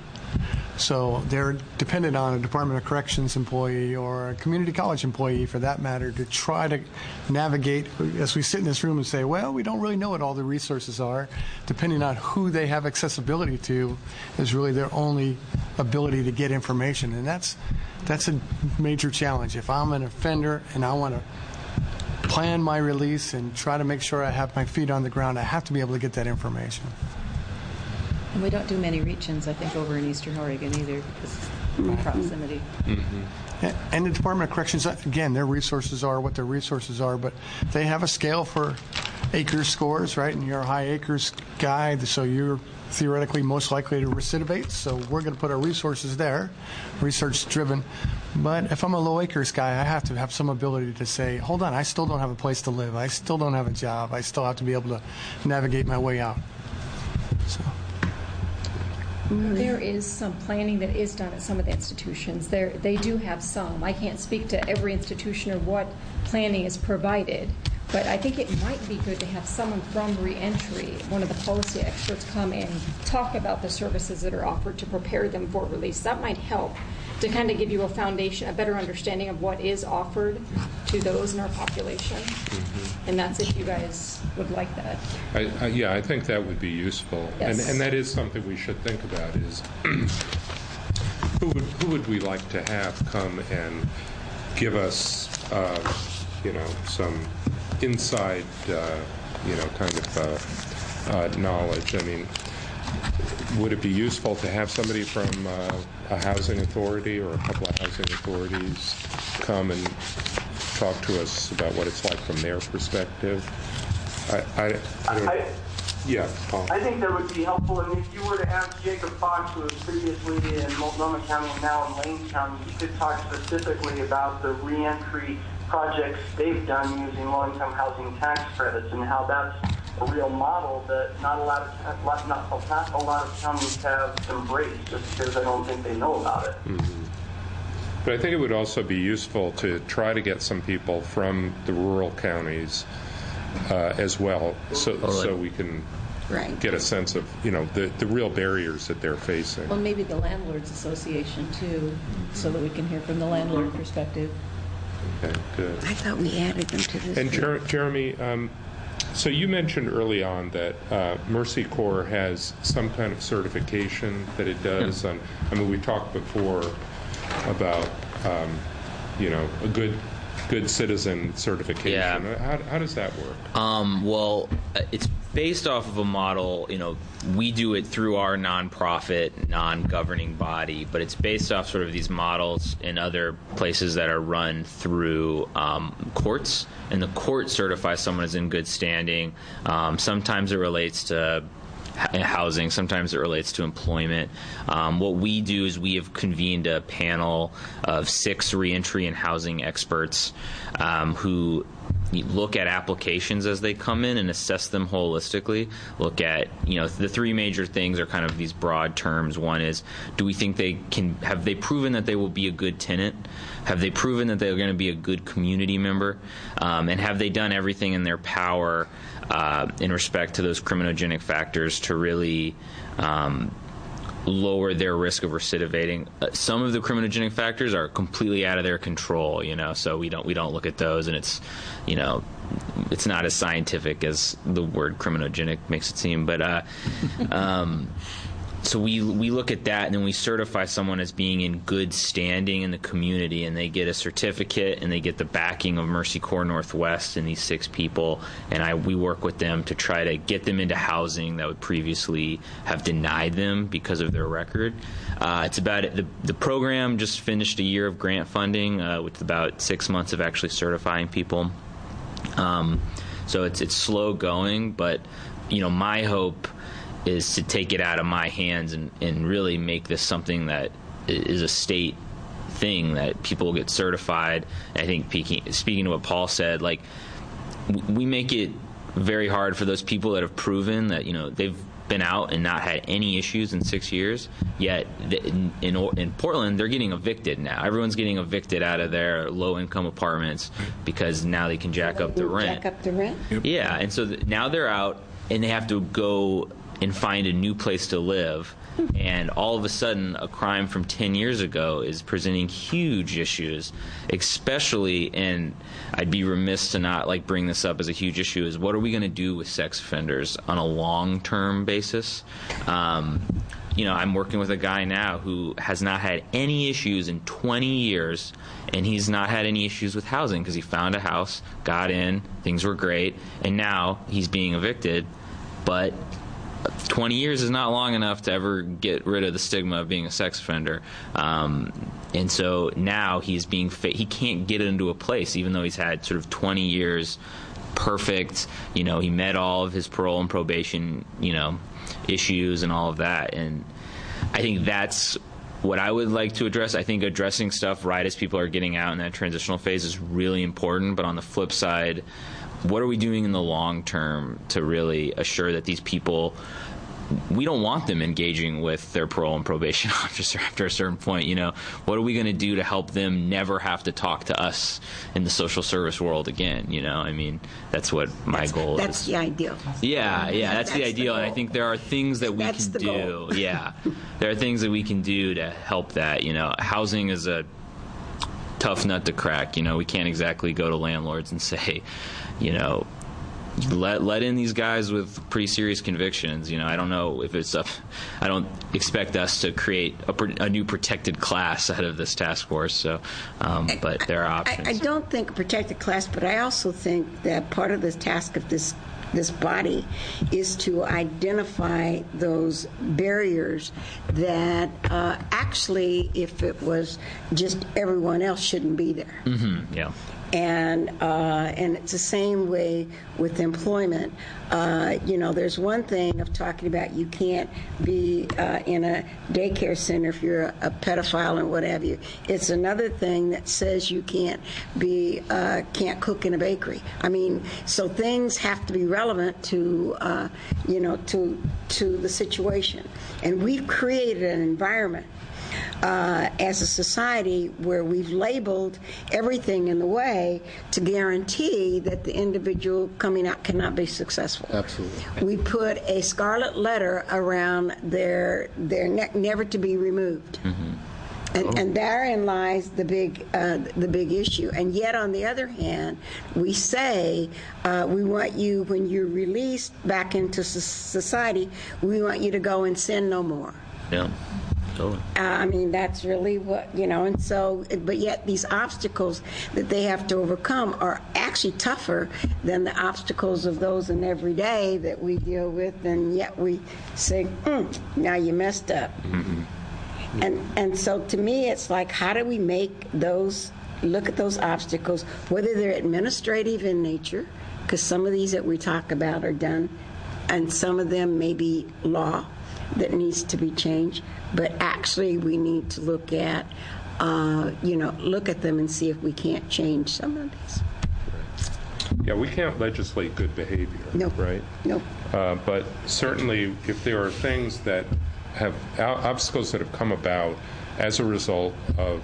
So they're dependent on a Department of Corrections employee or a community college employee, for that matter, to try to navigate as we sit in this room and say, well, we don't really know what all the resources are. Depending on who they have accessibility to is really their only ability to get information. And that's, that's a major challenge. If I'm an offender and I want to plan my release and try to make sure I have my feet on the ground, I have to be able to get that information. And we don't do many reach-ins, I think, over in Eastern Oregon either because of proximity. Mm-hmm. And the Department of Corrections, again, their resources are what their resources are, but they have a scale for acres scores, right? And you're a high acres guy, so you're theoretically most likely to recidivate. So we're going to put our resources there, research-driven. But if I'm a low acres guy, I have to have some ability to say, hold on, I still don't have a place to live. I still don't have a job. I still have to be able to navigate my way out. So. There is some planning that is done at some of the institutions. There, they do have some. I can't speak to every institution or what planning is provided, But I think it might be good to have someone from reentry, one of the policy experts, come and talk about the services that are offered to prepare them for release. That might help to kind of give you a foundation, a better understanding of what is offered to those in our population. Mm-hmm. And that's if you guys would like that. I, I, yeah, I think that would be useful. Yes. And, and that is something we should think about is who would, who would we like to have come and give us, uh, you know, some inside, uh, you know, kind of uh, uh, knowledge. I mean, would it be useful to have somebody from uh, a housing authority or a couple of housing authorities come and talk to us about what it's like from their perspective? I, I, I don't, I, yeah, Paul. I think that would be helpful. And if you were to ask Jacob Fox, who was previously in Multnomah County and now in Lane County, he could talk specifically about the reentry projects they've done using low-income housing tax credits and how that's a real model that not a lot of not, not, not a lot of counties have embraced, just because I don't think they know about it. Mm-hmm. But I think it would also be useful to try to get some people from the rural counties uh, as well, so so we can right. get a sense of, you know, the, the real barriers that they're facing. Well, maybe the Landlords Association, too, so that we can hear from the landlord perspective. Okay, good. I thought we added them to this. And Jer- Jeremy, um, so you mentioned early on that uh, Mercy Corps has some kind of certification that it does. On, I mean, we talked before about, um, you know, a good good citizen certification. Yeah. How, how does that work? Um, well, it's based off of a model, you know, we do it through our nonprofit, non-governing body, but it's based off sort of these models in other places that are run through um, courts, and the court certifies someone as in good standing. Um, sometimes it relates to housing, sometimes it relates to employment. Um, what we do is we have convened a panel of six reentry and housing experts um, who look at applications as they come in and assess them holistically. Look at, you know, the three major things are kind of these broad terms. One is, do we think they can, have they proven that they will be a good tenant? Have they proven that they're going to be a good community member? Um, and have they done everything in their power uh, in respect to those criminogenic factors to really um, lower their risk of recidivating? Uh, some of the criminogenic factors are completely out of their control, you know, so we don't we don't look at those, and it's, you know, it's not as scientific as the word criminogenic makes it seem. But uh, um, so we we look at that, and then we certify someone as being in good standing in the community, and they get a certificate, and they get the backing of Mercy Corps Northwest and these six people, and I we work with them to try to get them into housing that would previously have denied them because of their record. Uh, it's about the the program just finished a year of grant funding uh, with about six months of actually certifying people. Um, so it's it's slow going, but you know, my hope is to take it out of my hands and, and really make this something that is a state thing, that people get certified. I think speaking, speaking to what Paul said, like, we make it very hard for those people that have proven that, you know, they've been out and not had any issues in six years, yet in, in, in Portland, they're getting evicted now. Everyone's getting evicted out of their low-income apartments because now they can jack up the rent. Jack up the rent? Yep. Yeah, and so th- now they're out, and they have to go and find a new place to live, and all of a sudden a crime from ten years ago is presenting huge issues, especially, and I'd be remiss to not like bring this up as a huge issue, is what are we going to do with sex offenders on a long-term basis? Um, you know, I'm working with a guy now who has not had any issues in twenty years, and he's not had any issues with housing because he found a house, got in, things were great, and now he's being evicted, but twenty years is not long enough to ever get rid of the stigma of being a sex offender. Um, and so now he's being fa- he can't get into a place, even though he's had sort of twenty years perfect, you know, he met all of his parole and probation, you know, issues and all of that. And I think that's what I would like to address. I think addressing stuff right as people are getting out in that transitional phase is really important. But on the flip side, what are we doing in the long term to really assure that these people we don't want them engaging with their parole and probation officer after a certain point. You know, what are we going to do to help them never have to talk to us in the social service world again? You know, I mean, that's what my that's, goal that's is. That's the ideal. Yeah, yeah, that's, that's the ideal. The and I think there are things that we that's can do. Yeah, there are things that we can do to help that. You know, housing is a tough nut to crack. You know, we can't exactly go to landlords and say, you know, Let let in these guys with pretty serious convictions. You know, I don't know if it's up. I don't expect us to create a, a new protected class out of this task force. So, um, but there are options. I, I don't think a protected class, but I also think that part of the task of this this body is to identify those barriers that uh, actually, if it was just everyone else, shouldn't be there. Mm-hmm. Yeah. And uh, and it's the same way with employment. Uh, you know, there's one thing of talking about you can't be uh, in a daycare center if you're a, a pedophile and what have you. It's another thing that says you can't be uh, can't cook in a bakery. I mean, so things have to be relevant to uh, you know to to the situation. And we've created an environment Uh, as a society where we've labeled everything in the way to guarantee that the individual coming out cannot be successful. Absolutely. We put a scarlet letter around their their neck, never to be removed. Mm-hmm. And, oh. and therein lies the big uh, the big issue. And yet, on the other hand, we say uh, we want you, when you're released back into society, we want you to go and sin no more. Yeah. Totally. Uh, I mean, that's really what, you know, and so, but yet these obstacles that they have to overcome are actually tougher than the obstacles of those in every day that we deal with, and yet we say, mm, now you messed up. Mm-hmm. And and so to me, it's like, how do we make those, look at those obstacles, whether they're administrative in nature, because some of these that we talk about are done, and some of them may be law that needs to be changed, but actually we need to look at, uh, you know, look at them and see if we can't change some of these. Yeah, we can't legislate good behavior, no. right? No. Uh, but certainly if there are things that have, obstacles that have come about as a result of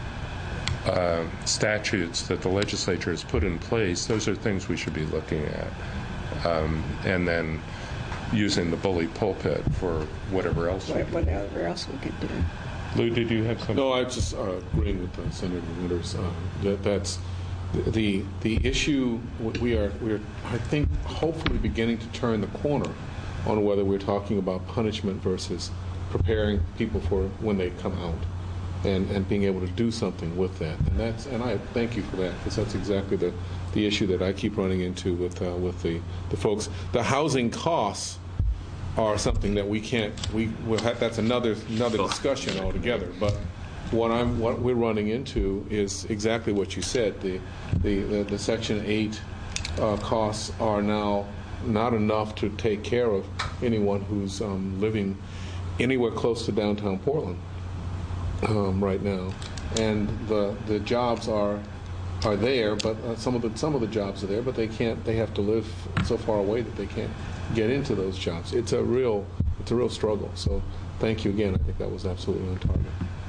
uh, statutes that the legislature has put in place, those are things we should be looking at. Um, and then using the bully pulpit for whatever else we What, whatever else we could do. Lou, did you have something? No, I just uh, agreeing with uh, Senator Winters. Uh, that that's the the issue. We are we are I think hopefully beginning to turn the corner on whether we're talking about punishment versus preparing people for when they come out, and and being able to do something with that. And that's and I thank you for that, because that's exactly the the issue that I keep running into with uh, with the the folks. The housing costs are something that we can't we we'll have, that's another another discussion altogether. But what I'm what we're running into is exactly what you said. The the the, the Section eight uh, costs are now not enough to take care of anyone who's um, living anywhere close to downtown Portland um, right now, and the the jobs are are there, but uh, some of the some of the jobs are there, but they can't. They have to live so far away that they can't get into those jobs. It's a real it's a real struggle. So thank you again. I think that was absolutely on target.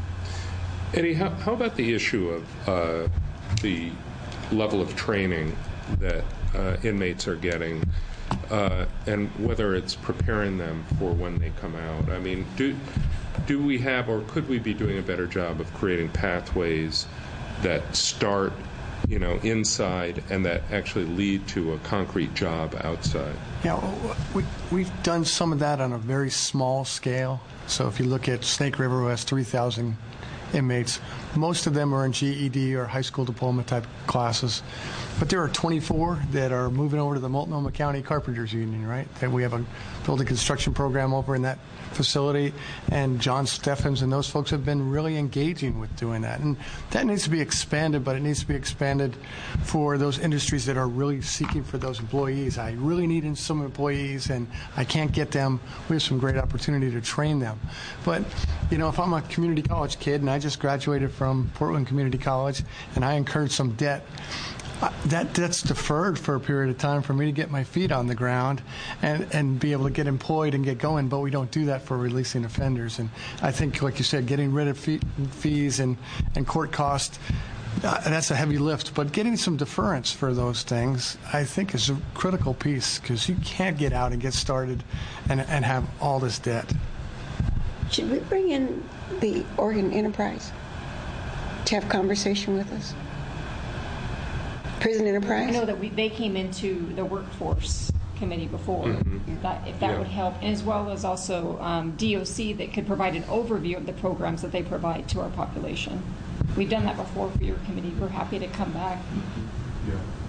Eddie, how, how about the issue of uh, the level of training that uh, inmates are getting, uh, and whether it's preparing them for when they come out? I mean, do do we have, or could we be doing a better job of creating pathways that start, you know, inside and that actually lead to a concrete job outside? Yeah, we, we've done some of that on a very small scale. So if you look at Snake River, who has three thousand inmates, most of them are in G E D or high school diploma type classes. But there are twenty-four that are moving over to the Multnomah County Carpenters Union, right? And we have a building construction program over in that facility, and John Steffens and those folks have been really engaging with doing that. And that needs to be expanded, but it needs to be expanded for those industries that are really seeking for those employees. I really need some employees, and I can't get them. We have some great opportunity to train them. But, you know, if I'm a community college kid and I just graduated from Portland Community College and I incurred some debt, Uh, that that's deferred for a period of time for me to get my feet on the ground and, and be able to get employed and get going, but we don't do that for releasing offenders. And I think, like you said, getting rid of fee, fees and, and court costs, uh, that's a heavy lift. But getting some deference for those things, I think, is a critical piece, because you can't get out and get started and, and have all this debt. Should we bring in the Oregon Enterprise to have conversation with us? Prison Enterprise? I know that we, they came into the workforce committee before, Mm-hmm. that, if that Yeah. would help, as well as also um, D O C that could provide an overview of the programs that they provide to our population. We've done that before for your committee. We're happy to come back. Yeah.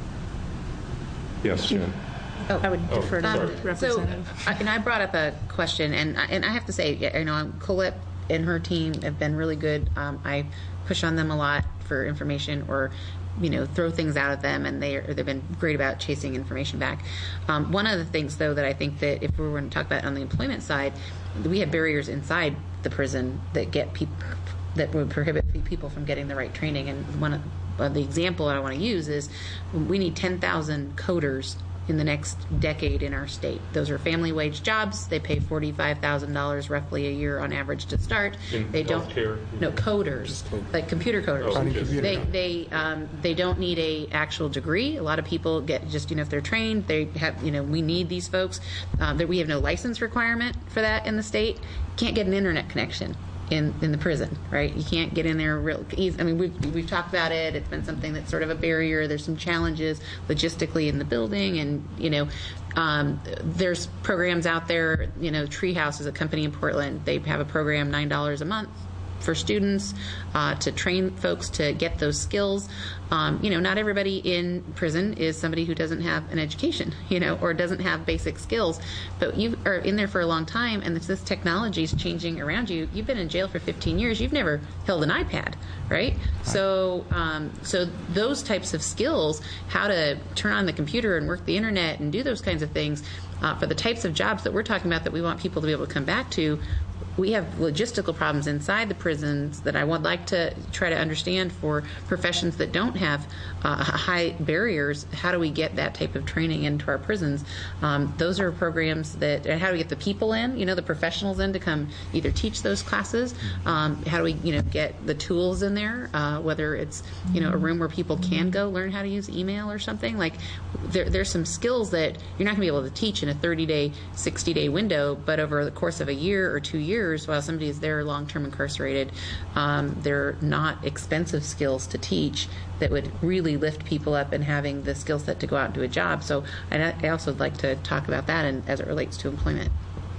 Yes, Jen. Oh, I would Oh, defer to sorry. the representative. So, I- and I brought up a question, and I, and I have to say, you know, Colette and her team have been really good. Um, I push on them a lot for information, or you know, throw things out at them, and they are, they've been great about chasing information back. Um, one of the things, though, that I think that if we were going to talk about on the employment side, we have barriers inside the prison that get people that would prohibit people from getting the right training. And one of uh, the example I want to use is we need ten thousand coders in the next decade in our state. Those are family wage jobs. They pay forty-five thousand dollars roughly a year on average to start. In they don't healthcare? no coders, like computer coders. Oh, okay. They they um, they don't need a actual degree. A lot of people get just, you know, if they're trained, they have, you know, we need these folks. Um, that we have no license requirement for that in the state. Can't get an internet connection in, in the prison, right? You can't get in there real easy. I mean, we've, we've talked about it. It's been something that's sort of a barrier. There's some challenges logistically in the building, and, you know, um, there's programs out there. You know, Treehouse is a company in Portland. They have a program, nine dollars a month for students uh, to train folks to get those skills. Um, you know, not everybody in prison is somebody who doesn't have an education, you know, or doesn't have basic skills. But you are in there for a long time, and this, this technology is changing around you. You've been in jail for fifteen years. You've never held an iPad, right? So, um, so those types of skills, how to turn on the computer and work the internet and do those kinds of things, uh, for the types of jobs that we're talking about that we want people to be able to come back to. We have logistical problems inside the prisons that I would like to try to understand for professions that don't have uh, high barriers. How do we get that type of training into our prisons? Um, those are programs that, how do we get the people in, you know, the professionals in to come either teach those classes? Um, how do we, you know, get the tools in there, uh, whether it's, you know, a room where people can go learn how to use email or something? Like, there, there's some skills that you're not going to be able to teach in a thirty-day, sixty-day window, but over the course of a year or two years, while somebody is there long-term incarcerated, um, they're not expensive skills to teach that would really lift people up and having the skill set to go out and do a job. So I, I also would like to talk about that and, as it relates to employment.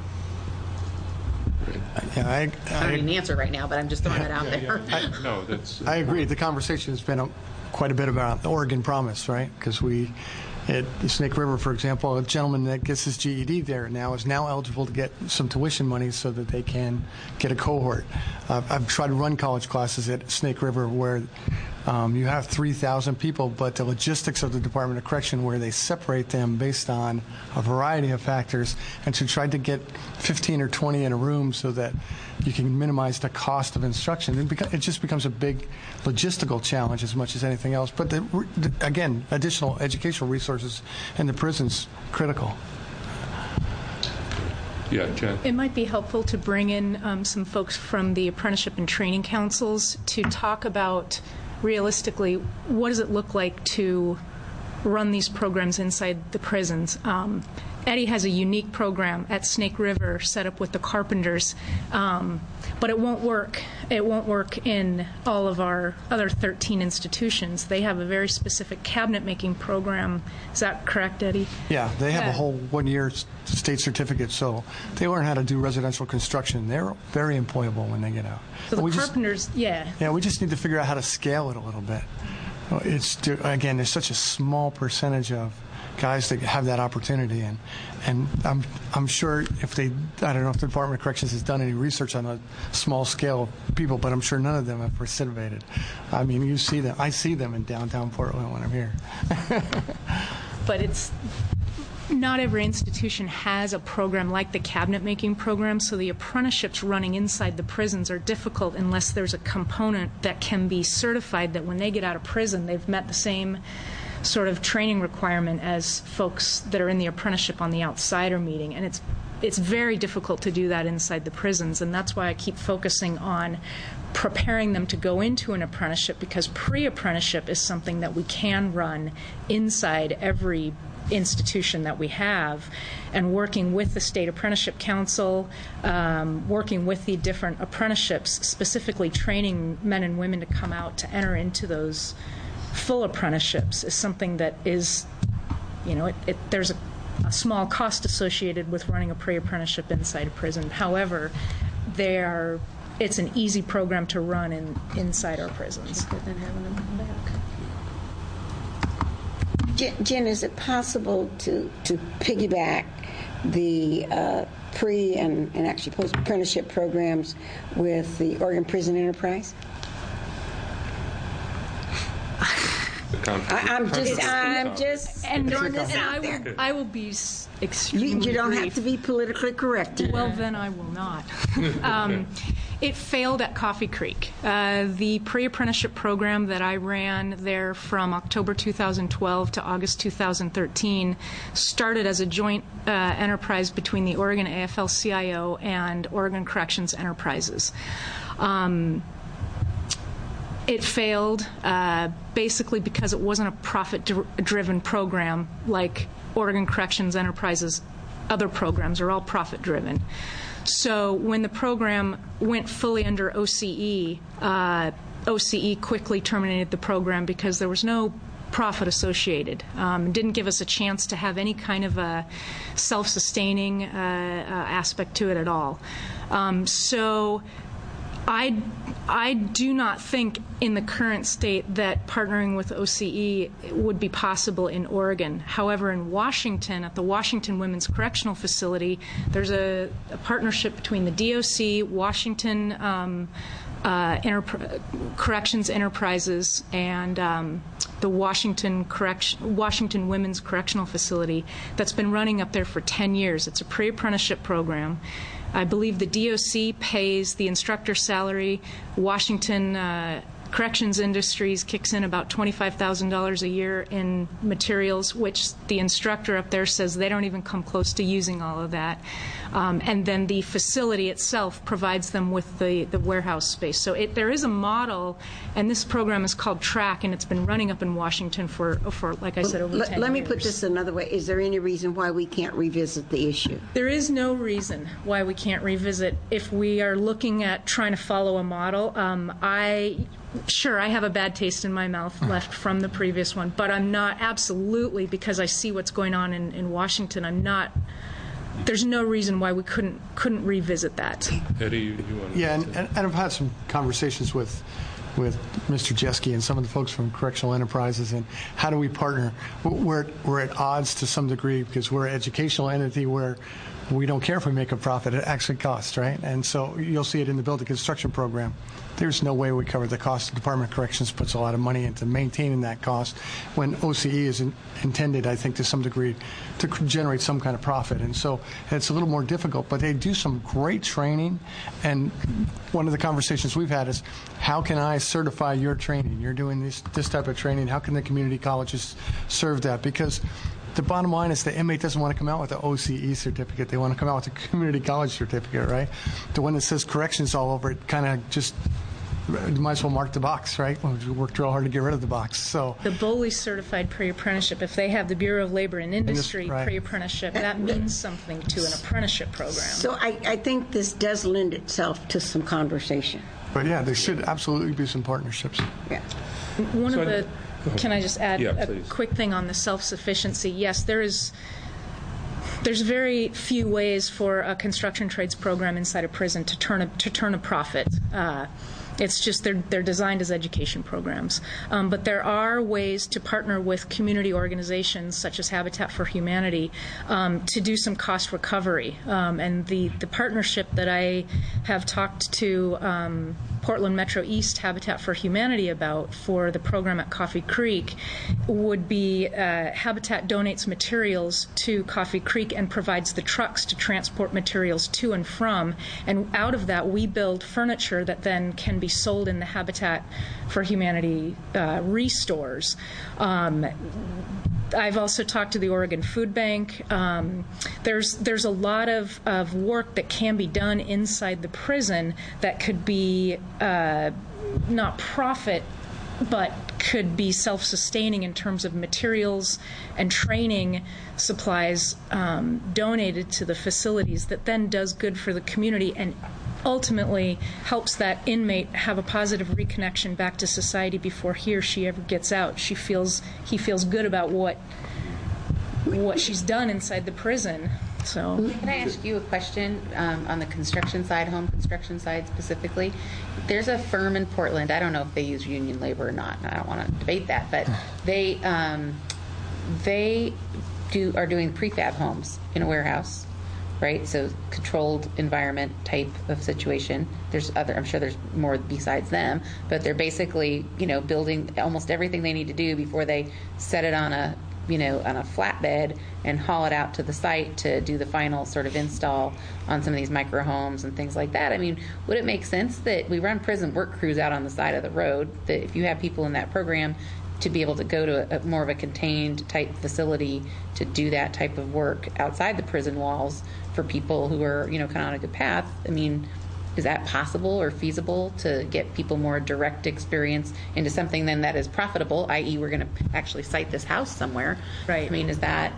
Yeah, I, I, I don't need an answer right now, but I'm just throwing Yeah, that out yeah, there. yeah. No, that's. I agree. The conversation has been a, quite a bit about the Oregon Promise, right? Because we, at Snake River, for example, a gentleman that gets his G E D there now is now eligible to get some tuition money so that they can get a cohort. Uh, I've tried to run college classes at Snake River where um, you have three thousand people, but the logistics of the Department of Correction, where they separate them based on a variety of factors, and to try to get fifteen or twenty in a room so that you can minimize the cost of instruction. It, beca- it just becomes a big logistical challenge as much as anything else. But the, the, again, additional educational resources in the prisons critical. Yeah, Jen. It might be helpful to bring in um, some folks from the apprenticeship and training councils to talk about realistically what does it look like to run these programs inside the prisons. Um, Eddie has a unique program at Snake River set up with the carpenters, um, but it won't work. It won't work in all of our other thirteen institutions. They have a very specific cabinet-making program. Is that correct, Eddie? Yeah, they have Yeah. a whole one-year s- state certificate, so they learn how to do residential construction. They're very employable when they get out. So the We just- carpenters, yeah. Yeah, we just need to figure out how to scale it a little bit. It's again, there's such a small percentage of guys that have that opportunity, and and I'm I'm sure if they, I don't know if the Department of Corrections has done any research on a small scale of people, but I'm sure none of them have recidivated. I mean, you see them, I see them in downtown Portland when I'm here. But it's not every institution has a program like the cabinet making program, so the apprenticeships running inside the prisons are difficult unless there's a component that can be certified that when they get out of prison they've met the same sort of training requirement as folks that are in the apprenticeship on the outside are meeting, and it's it's very difficult to do that inside the prisons, and that's why I keep focusing on preparing them to go into an apprenticeship, because pre-apprenticeship is something that we can run inside every institution that we have, and working with the State Apprenticeship Council, um, working with the different apprenticeships, specifically training men and women to come out to enter into those full apprenticeships is something that is, you know, it, it, there's a, a small cost associated with running a pre-apprenticeship inside a prison. However, they are, it's an easy program to run in, inside our prisons. Jen, is it possible to, to piggyback the uh, pre and, and actually post-apprenticeship programs with the Oregon Prison Enterprise? I, I'm just, I'm just and, throwing this and out I there. will, I will be extremely You, you don't brief. have to be politically correct. Well, then I will not. um, it failed at Coffee Creek. Uh, the pre-apprenticeship program that I ran there from October two thousand twelve to August two thousand thirteen started as a joint uh, enterprise between the Oregon A F L C I O and Oregon Corrections Enterprises. Um, It failed uh, basically because it wasn't a profit-driven program like Oregon Corrections Enterprises. Other programs are all profit-driven. So when the program went fully under O C E, uh, O C E quickly terminated the program because there was no profit associated. Um, didn't give us a chance to have any kind of a self-sustaining uh, uh, aspect to it at all. Um, so I, I do not think in the current state that partnering with O C E would be possible in Oregon. However, in Washington, at the Washington Women's Correctional Facility, there's a, a partnership between the D O C, Washington um, uh, Interp- Corrections Enterprises, and um, the Washington Correction, Washington Women's Correctional Facility that's been running up there for ten years. It's a pre-apprenticeship program. I believe the D O C pays the instructor's salary. Washington uh, Corrections Industries kicks in about twenty-five thousand dollars a year in materials, which the instructor up there says they don't even come close to using all of that. Um, and then the facility itself provides them with the, the warehouse space. So it, there is a model, and this program is called TRACK, and it's been running up in Washington for, for like I said, over Let, ten let years. me put this another way. Is there any reason why we can't revisit the issue? There is no reason why we can't revisit if we are looking at trying to follow a model. Um, I Sure, I have a bad taste in my mouth left from the previous one, but I'm not absolutely, because I see what's going on in, in Washington, I'm not, there's no reason why we couldn't couldn't revisit that. Eddie, you, you want to Yeah, and, and I've had some conversations with with Mister Jeske and some of the folks from Correctional Enterprises, and how do we partner? We're, we're at odds to some degree because we're an educational entity where we don't care if we make a profit. It actually costs, right? And so you'll see it in the building construction program. There's no way we cover the cost. The Department of Corrections puts a lot of money into maintaining that cost when O C E is in, intended, I think, to some degree, to generate some kind of profit. And so it's a little more difficult, but they do some great training. And one of the conversations we've had is, how can I certify your training? You're doing this, this type of training. How can the community colleges serve that? Because the bottom line is the inmate doesn't want to come out with the O C E certificate. They want to come out with a community college certificate, right? The one that says corrections all over it kind of just, you might as well mark the box, right? We worked real hard to get rid of the box. So the BOLI certified pre-apprenticeship, if they have the Bureau of Labor and Industry Indus- right. pre-apprenticeship, that means something to an apprenticeship program. So I, I think this does lend itself to some conversation. But yeah, there should absolutely be some partnerships. Yeah. One So of I- the, can I just add Yeah, a please. quick thing on the self-sufficiency? Yes, there is, there's very few ways for a construction trades program inside a prison to turn a, to turn a profit. Uh, It's just they're, they're designed as education programs. Um, but there are ways to partner with community organizations such as Habitat for Humanity um, to do some cost recovery. Um, and the, the partnership that I have talked to um, Portland Metro East Habitat for Humanity about for the program at Coffee Creek would be uh, Habitat donates materials to Coffee Creek and provides the trucks to transport materials to and from, and out of that we build furniture that then can be sold in the Habitat for Humanity uh, restores. Um, I've also talked to the Oregon Food Bank. Um, there's there's a lot of, of work that can be done inside the prison that could be uh, not profit, but could be self-sustaining in terms of materials and training supplies um, donated to the facilities that then does good for the community and ultimately helps that inmate have a positive reconnection back to society before he or she ever gets out. She feels he feels good about what what she's done inside the prison. So, can I ask you a question um, on the construction side, home construction side specifically? There's a firm in Portland. I don't know if they use union labor or not. I don't want to debate that, but they um, they do are doing prefab homes in a warehouse. Right, so controlled environment type of situation. There's other, I'm sure there's more besides them, but they're basically, you know, building almost everything they need to do before they set it on a, you know, on a flatbed and haul it out to the site to do the final sort of install on some of these micro homes and things like that. I mean, would it make sense that we run prison work crews out on the side of the road, that if you have people in that program to be able to go to a, a more of a contained type facility to do that type of work outside the prison walls for people who are, you know, kind of on a good path? I mean, is that possible or feasible to get people more direct experience into something then that is profitable, that is we're going to actually site this house somewhere? Right. I mean, is that...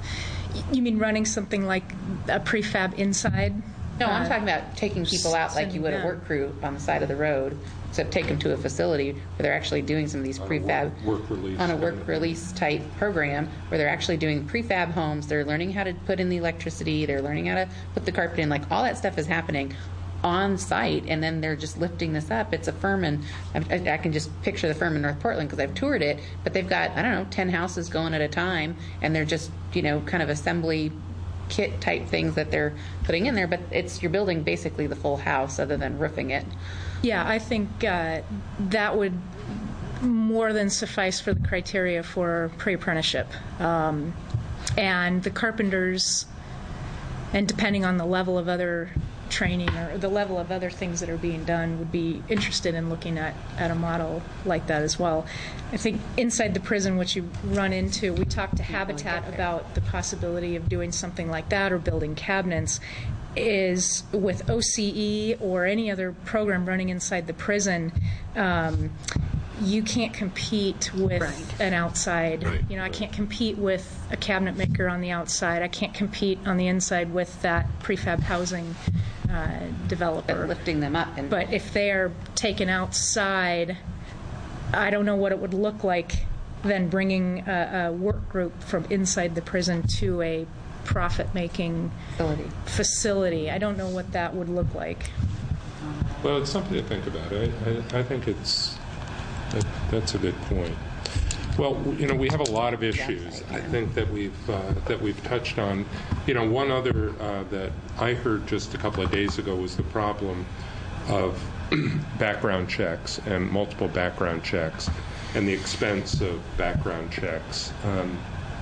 You mean running something like a prefab inside? No, I'm uh, talking about taking people out like you would a work crew on the side of the road, except take them to a facility where they're actually doing some of these prefab work, work release on a work release type program where they're actually doing prefab homes. They're learning how to put in the electricity. They're learning how to put the carpet in. Like all that stuff is happening on site, and then they're just lifting this up. It's a firm, and I, I can just picture the firm in North Portland because I've toured it. But they've got I don't know ten houses going at a time, and they're just you know kind of assembly kit type things that they're putting in there, but it's you're building basically the full house other than roofing it. Yeah, I think uh, that would more than suffice for the criteria for pre-apprenticeship. Um, and the carpenters, and depending on the level of other training or the level of other things that are being done, would be interested in looking at, at a model like that as well. I think inside the prison, what you run into, we talked to Habitat about the possibility of doing something like that or building cabinets, is with O C E or any other program running inside the prison, um, you can't compete with right. an outside. Right. You know, I can't compete with a cabinet maker on the outside. I can't compete on the inside with that prefab housing uh, developer. But lifting them up. And but if they are taken outside, I don't know what it would look like then bringing a, a work group from inside the prison to a profit-making facility. facility. I don't know what that would look like. Well, it's something to think about. I, I, I think it's that, that's a good point. Well, you know, we have a lot of issues. I think that we've uh, that we've touched on. You know, one other uh, that I heard just a couple of days ago was the problem of background checks and multiple background checks and the expense of background checks. Um,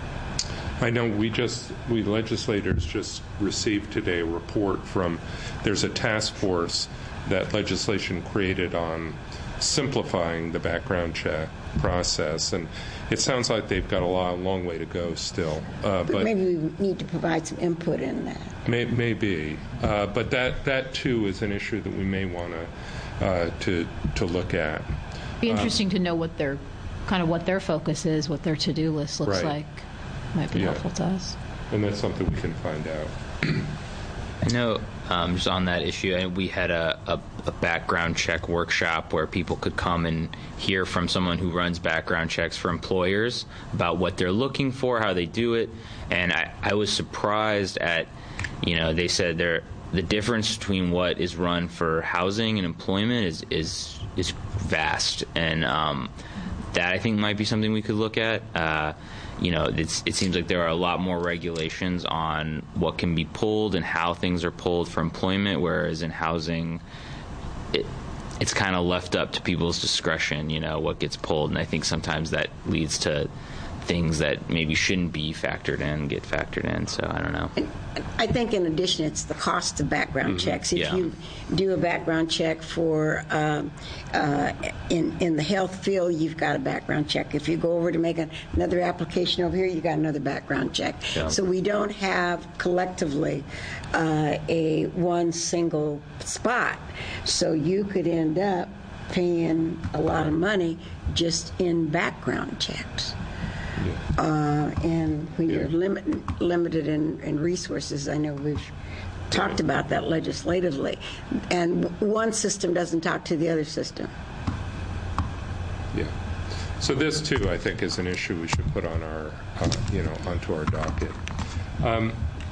I know we just, we legislators just received today a report from, there's a task force that legislation created on simplifying the background check process, and it sounds like they've got a long, long way to go still. Uh, but, but maybe we need to provide some input in that. May, maybe, uh, but that that too is an issue that we may want to uh, to to look at. Be interesting uh, to know what their kind of what their focus is, what their to-do list looks right. like. Might be yeah. helpful to us. And that's something we can find out. I know, um, just on that issue, we had a, a, a background check workshop where people could come and hear from someone who runs background checks for employers about what they're looking for, how they do it. And I, I was surprised at, you know, they said they're, the difference between what is run for housing and employment is is, is vast. And um, that, I think, might be something we could look at. Uh, You know, it's, it seems like there are a lot more regulations on what can be pulled and how things are pulled for employment, whereas in housing, it, it's kind of left up to people's discretion, you know, what gets pulled. And I think sometimes that leads to things that maybe shouldn't be factored in get factored in. So I don't know. I think in addition, it's the cost of background Mm-hmm. checks. If Yeah. you do a background check for um, uh, in in the health field, you've got a background check. If you go over to make a, another application over here, you got another background check. Yeah. So we don't have collectively uh, a one single spot. So you could end up paying a lot of money just in background checks. Uh, and when you're limit, limited in, in resources, I know we've talked about that legislatively, and one system doesn't talk to the other system. Yeah. So this too, I think, is an issue we should put on our, uh, you know, onto our docket. Um,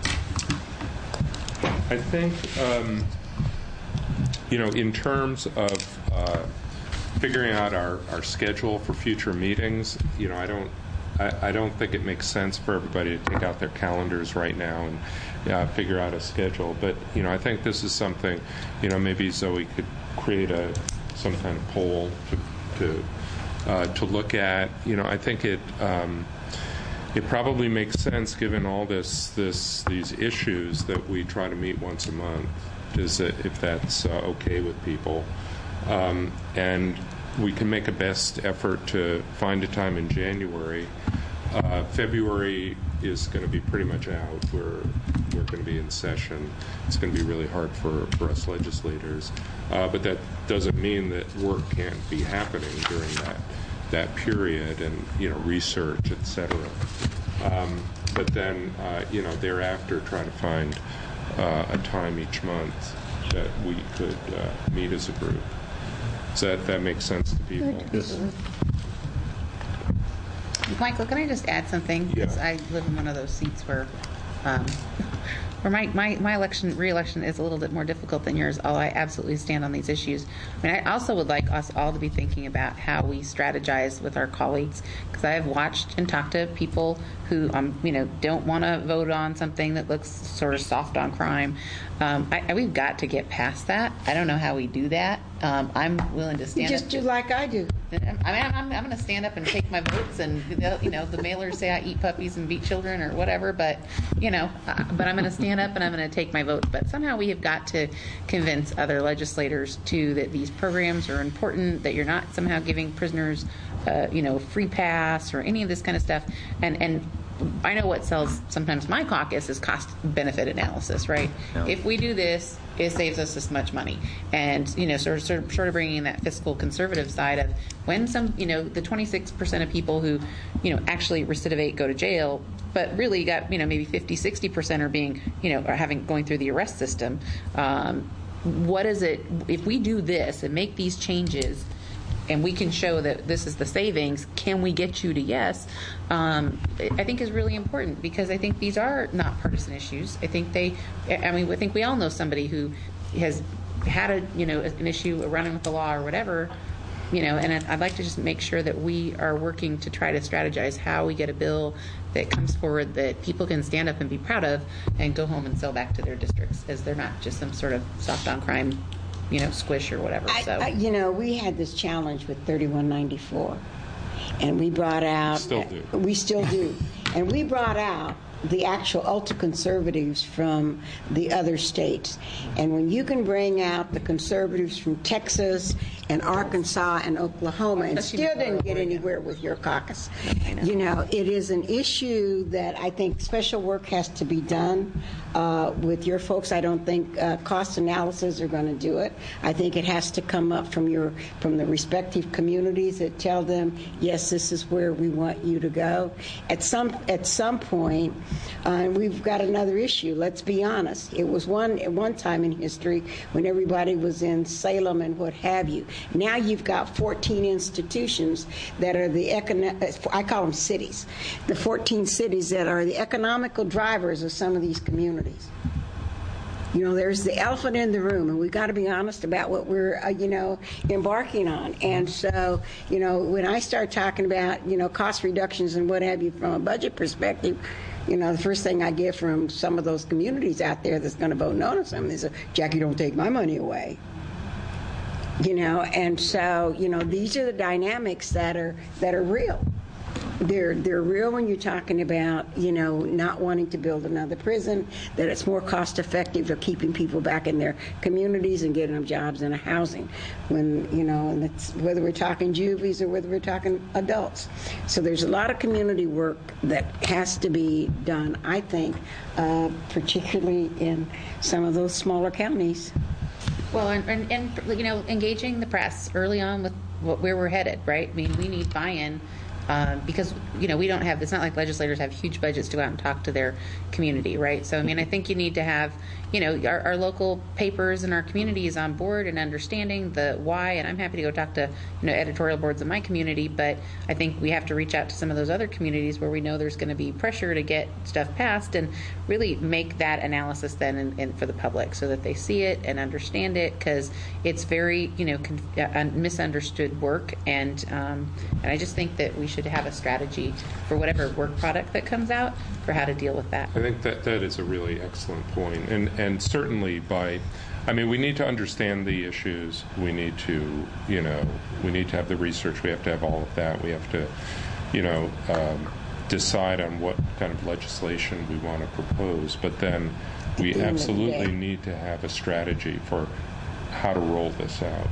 I think, um, you know, in terms of uh, figuring out our, our schedule for future meetings, you know, I don't. I, I don't think it makes sense for everybody to take out their calendars right now and uh, figure out a schedule. But, you know, I think this is something, you know, maybe Zoe could create a some kind of poll to to, uh, to look at. You know, I think it um, it probably makes sense, given all this this these issues, that we try to meet once a month, is that if that's uh, okay with people. Um, and we can make a best effort to find a time in January. Uh, February is going to be pretty much out. We're we're going to be in session. It's going to be really hard for, for us legislators. Uh, but that doesn't mean that work can't be happening during that that period, and you know, research, et cetera. Um, but then uh, you know, thereafter, try to find uh, a time each month that we could uh, meet as a group. Does that, that makes sense to people? Yes. Michael, can I just add something? Yeah. I live in one of those seats where, um, where my, my, my election, re-election is a little bit more difficult than yours, although I absolutely stand on these issues. I mean, I also would like us all to be thinking about how we strategize with our colleagues, because I have watched and talked to people who, um, you know, don't want to vote on something that looks sort of soft on crime. Um, I, I, we've got to get past that. I don't know how we do that. Um, I'm willing to stand You just up do like I do. I mean, I'm, I'm, I'm going to stand up and take my votes, and you know, the mailers say I eat puppies and beat children or whatever, but you know, uh, but I'm going to stand up and I'm going to take my vote. But somehow we have got to convince other legislators too that these programs are important, that you're not somehow giving prisoners, uh, you know, free pass or any of this kind of stuff, and and. I know what sells sometimes my caucus is cost benefit analysis, right? Yeah. If we do this, it saves us this much money. And, you know, sort of, sort of, sort of bringing in that fiscal conservative side of when some, you know, the twenty-six percent of people who, you know, actually recidivate go to jail, but really you got, you know, maybe fifty, sixty percent are being, you know, are having, going through the arrest system. Um, what is it, if we do this and make these changes, and we can show that this is the savings, can we get you to yes, um, I think is really important, because I think these are not partisan issues. I think they, I mean, I think we all know somebody who has had a, you know, an issue running with the law or whatever, you know, and I'd like to just make sure that we are working to try to strategize how we get a bill that comes forward that people can stand up and be proud of and go home and sell back to their districts, as they're not just some sort of soft on crime, you know, squish or whatever. I, so I, you know, we had this challenge with thirty-one ninety-four, and we brought out. Still do. We still do, and we brought out the actual ultra-conservatives from the other states. And when you can bring out the conservatives from Texas and Arkansas and Oklahoma and still didn't get anywhere with your caucus, you know, it is an issue that I think special work has to be done uh, with your folks. I don't think uh, cost analysis are going to do it. I think it has to come up from your from the respective communities that tell them, yes, this is where we want you to go. At some at some point, Uh, and we've got another issue. Let's be honest. It was one at one time in history when everybody was in Salem and what have you. Now you've got fourteen institutions that are the economic, I call them cities, the fourteen cities that are the economical drivers of some of these communities. You know, there's the elephant in the room, and we've got to be honest about what we're, uh, you know, embarking on. And so, you know, when I start talking about, you know, cost reductions and what have you from a budget perspective, you know, the first thing I get from some of those communities out there that's going to vote no to something is, Jackie, don't take my money away. You know, and so, you know, these are the dynamics that are that are real. They're they're real when you're talking about, you know, not wanting to build another prison, that it's more cost effective for keeping people back in their communities and getting them jobs and housing. When, you know, and it's whether we're talking juvies or whether we're talking adults. So there's a lot of community work that has to be done, I think, uh, particularly in some of those smaller counties. Well, and, and, and you know, engaging the press early on with what, where we're headed, right? I mean, we need buy-in. Uh, because, you know, we don't have, it's not like legislators have huge budgets to go out and talk to their community, right? So, I mean, I think you need to have, you know, our, our local papers and our communities on board and understanding the why, and I'm happy to go talk to, you know, editorial boards in my community, but I think we have to reach out to some of those other communities where we know there's going to be pressure to get stuff passed and really make that analysis then in, in, for the public so that they see it and understand it, because it's very, you know, con- uh, misunderstood work, and, um, and I just think that we should have a strategy for whatever work product that comes out for how to deal with that. I think that that is a really excellent point. And and certainly by, I mean, we need to understand the issues. We need to, you know, we need to have the research. We have to have all of that. We have to, you know, um, decide on what kind of legislation we want to propose. But then we absolutely need to have a strategy for how to roll this out.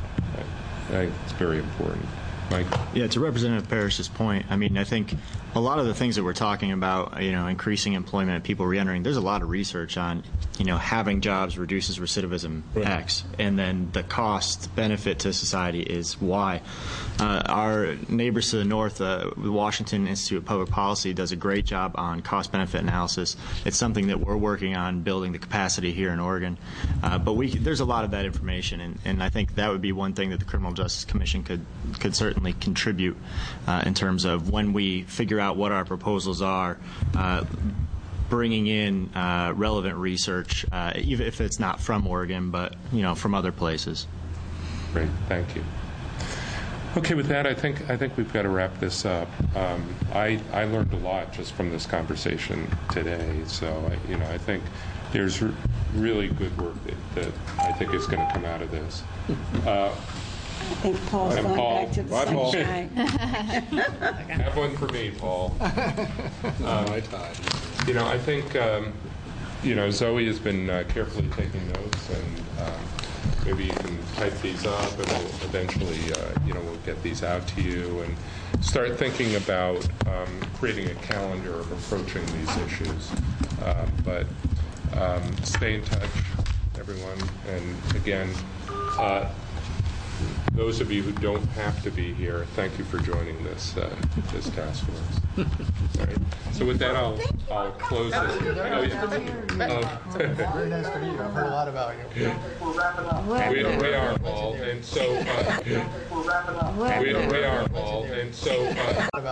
I think it's very important. Mike? Yeah, to Representative Parrish's point, I mean, I think a lot of the things that we're talking about, you know, increasing employment and people reentering, there's a lot of research on, you know, having jobs reduces recidivism right. X, and then the cost benefit to society is Y. Uh, our neighbors to the north, uh, the Washington Institute of Public Policy, does a great job on cost benefit analysis. It's something that we're working on building the capacity here in Oregon. Uh, but we, there's a lot of that information, and, and I think that would be one thing that the Criminal Justice Commission could could certainly contribute uh, in terms of when we figure out what our proposals are, uh, bringing in uh, relevant research, uh, even if it's not from Oregon, but you know, from other places. Great, thank you. Okay, with that, I think I think we've got to wrap this up. Um, I I learned a lot just from this conversation today, so I, you know, I think there's r- really good work that, that I think is going to come out of this. Uh, I think Paul's and going Paul, back to the bye, Paul. sunshine. Have one for me, Paul. Um, My tie. You know, I think, um, you know, Zoe has been uh, carefully taking notes, and um, maybe you can type these up, and we'll eventually, uh, you know, we'll get these out to you and start thinking about um, creating a calendar of approaching these issues. Um, but um, stay in touch, everyone. And again, uh, those of you who don't have to be here, thank you for joining this uh, this task force. All right. So with that, I'll I'll close this. Oh, yeah. Uh, Very nice to meet you. I've heard a lot about you. we, we are, Paul, and so uh, we, we are, Paul, and so. Uh,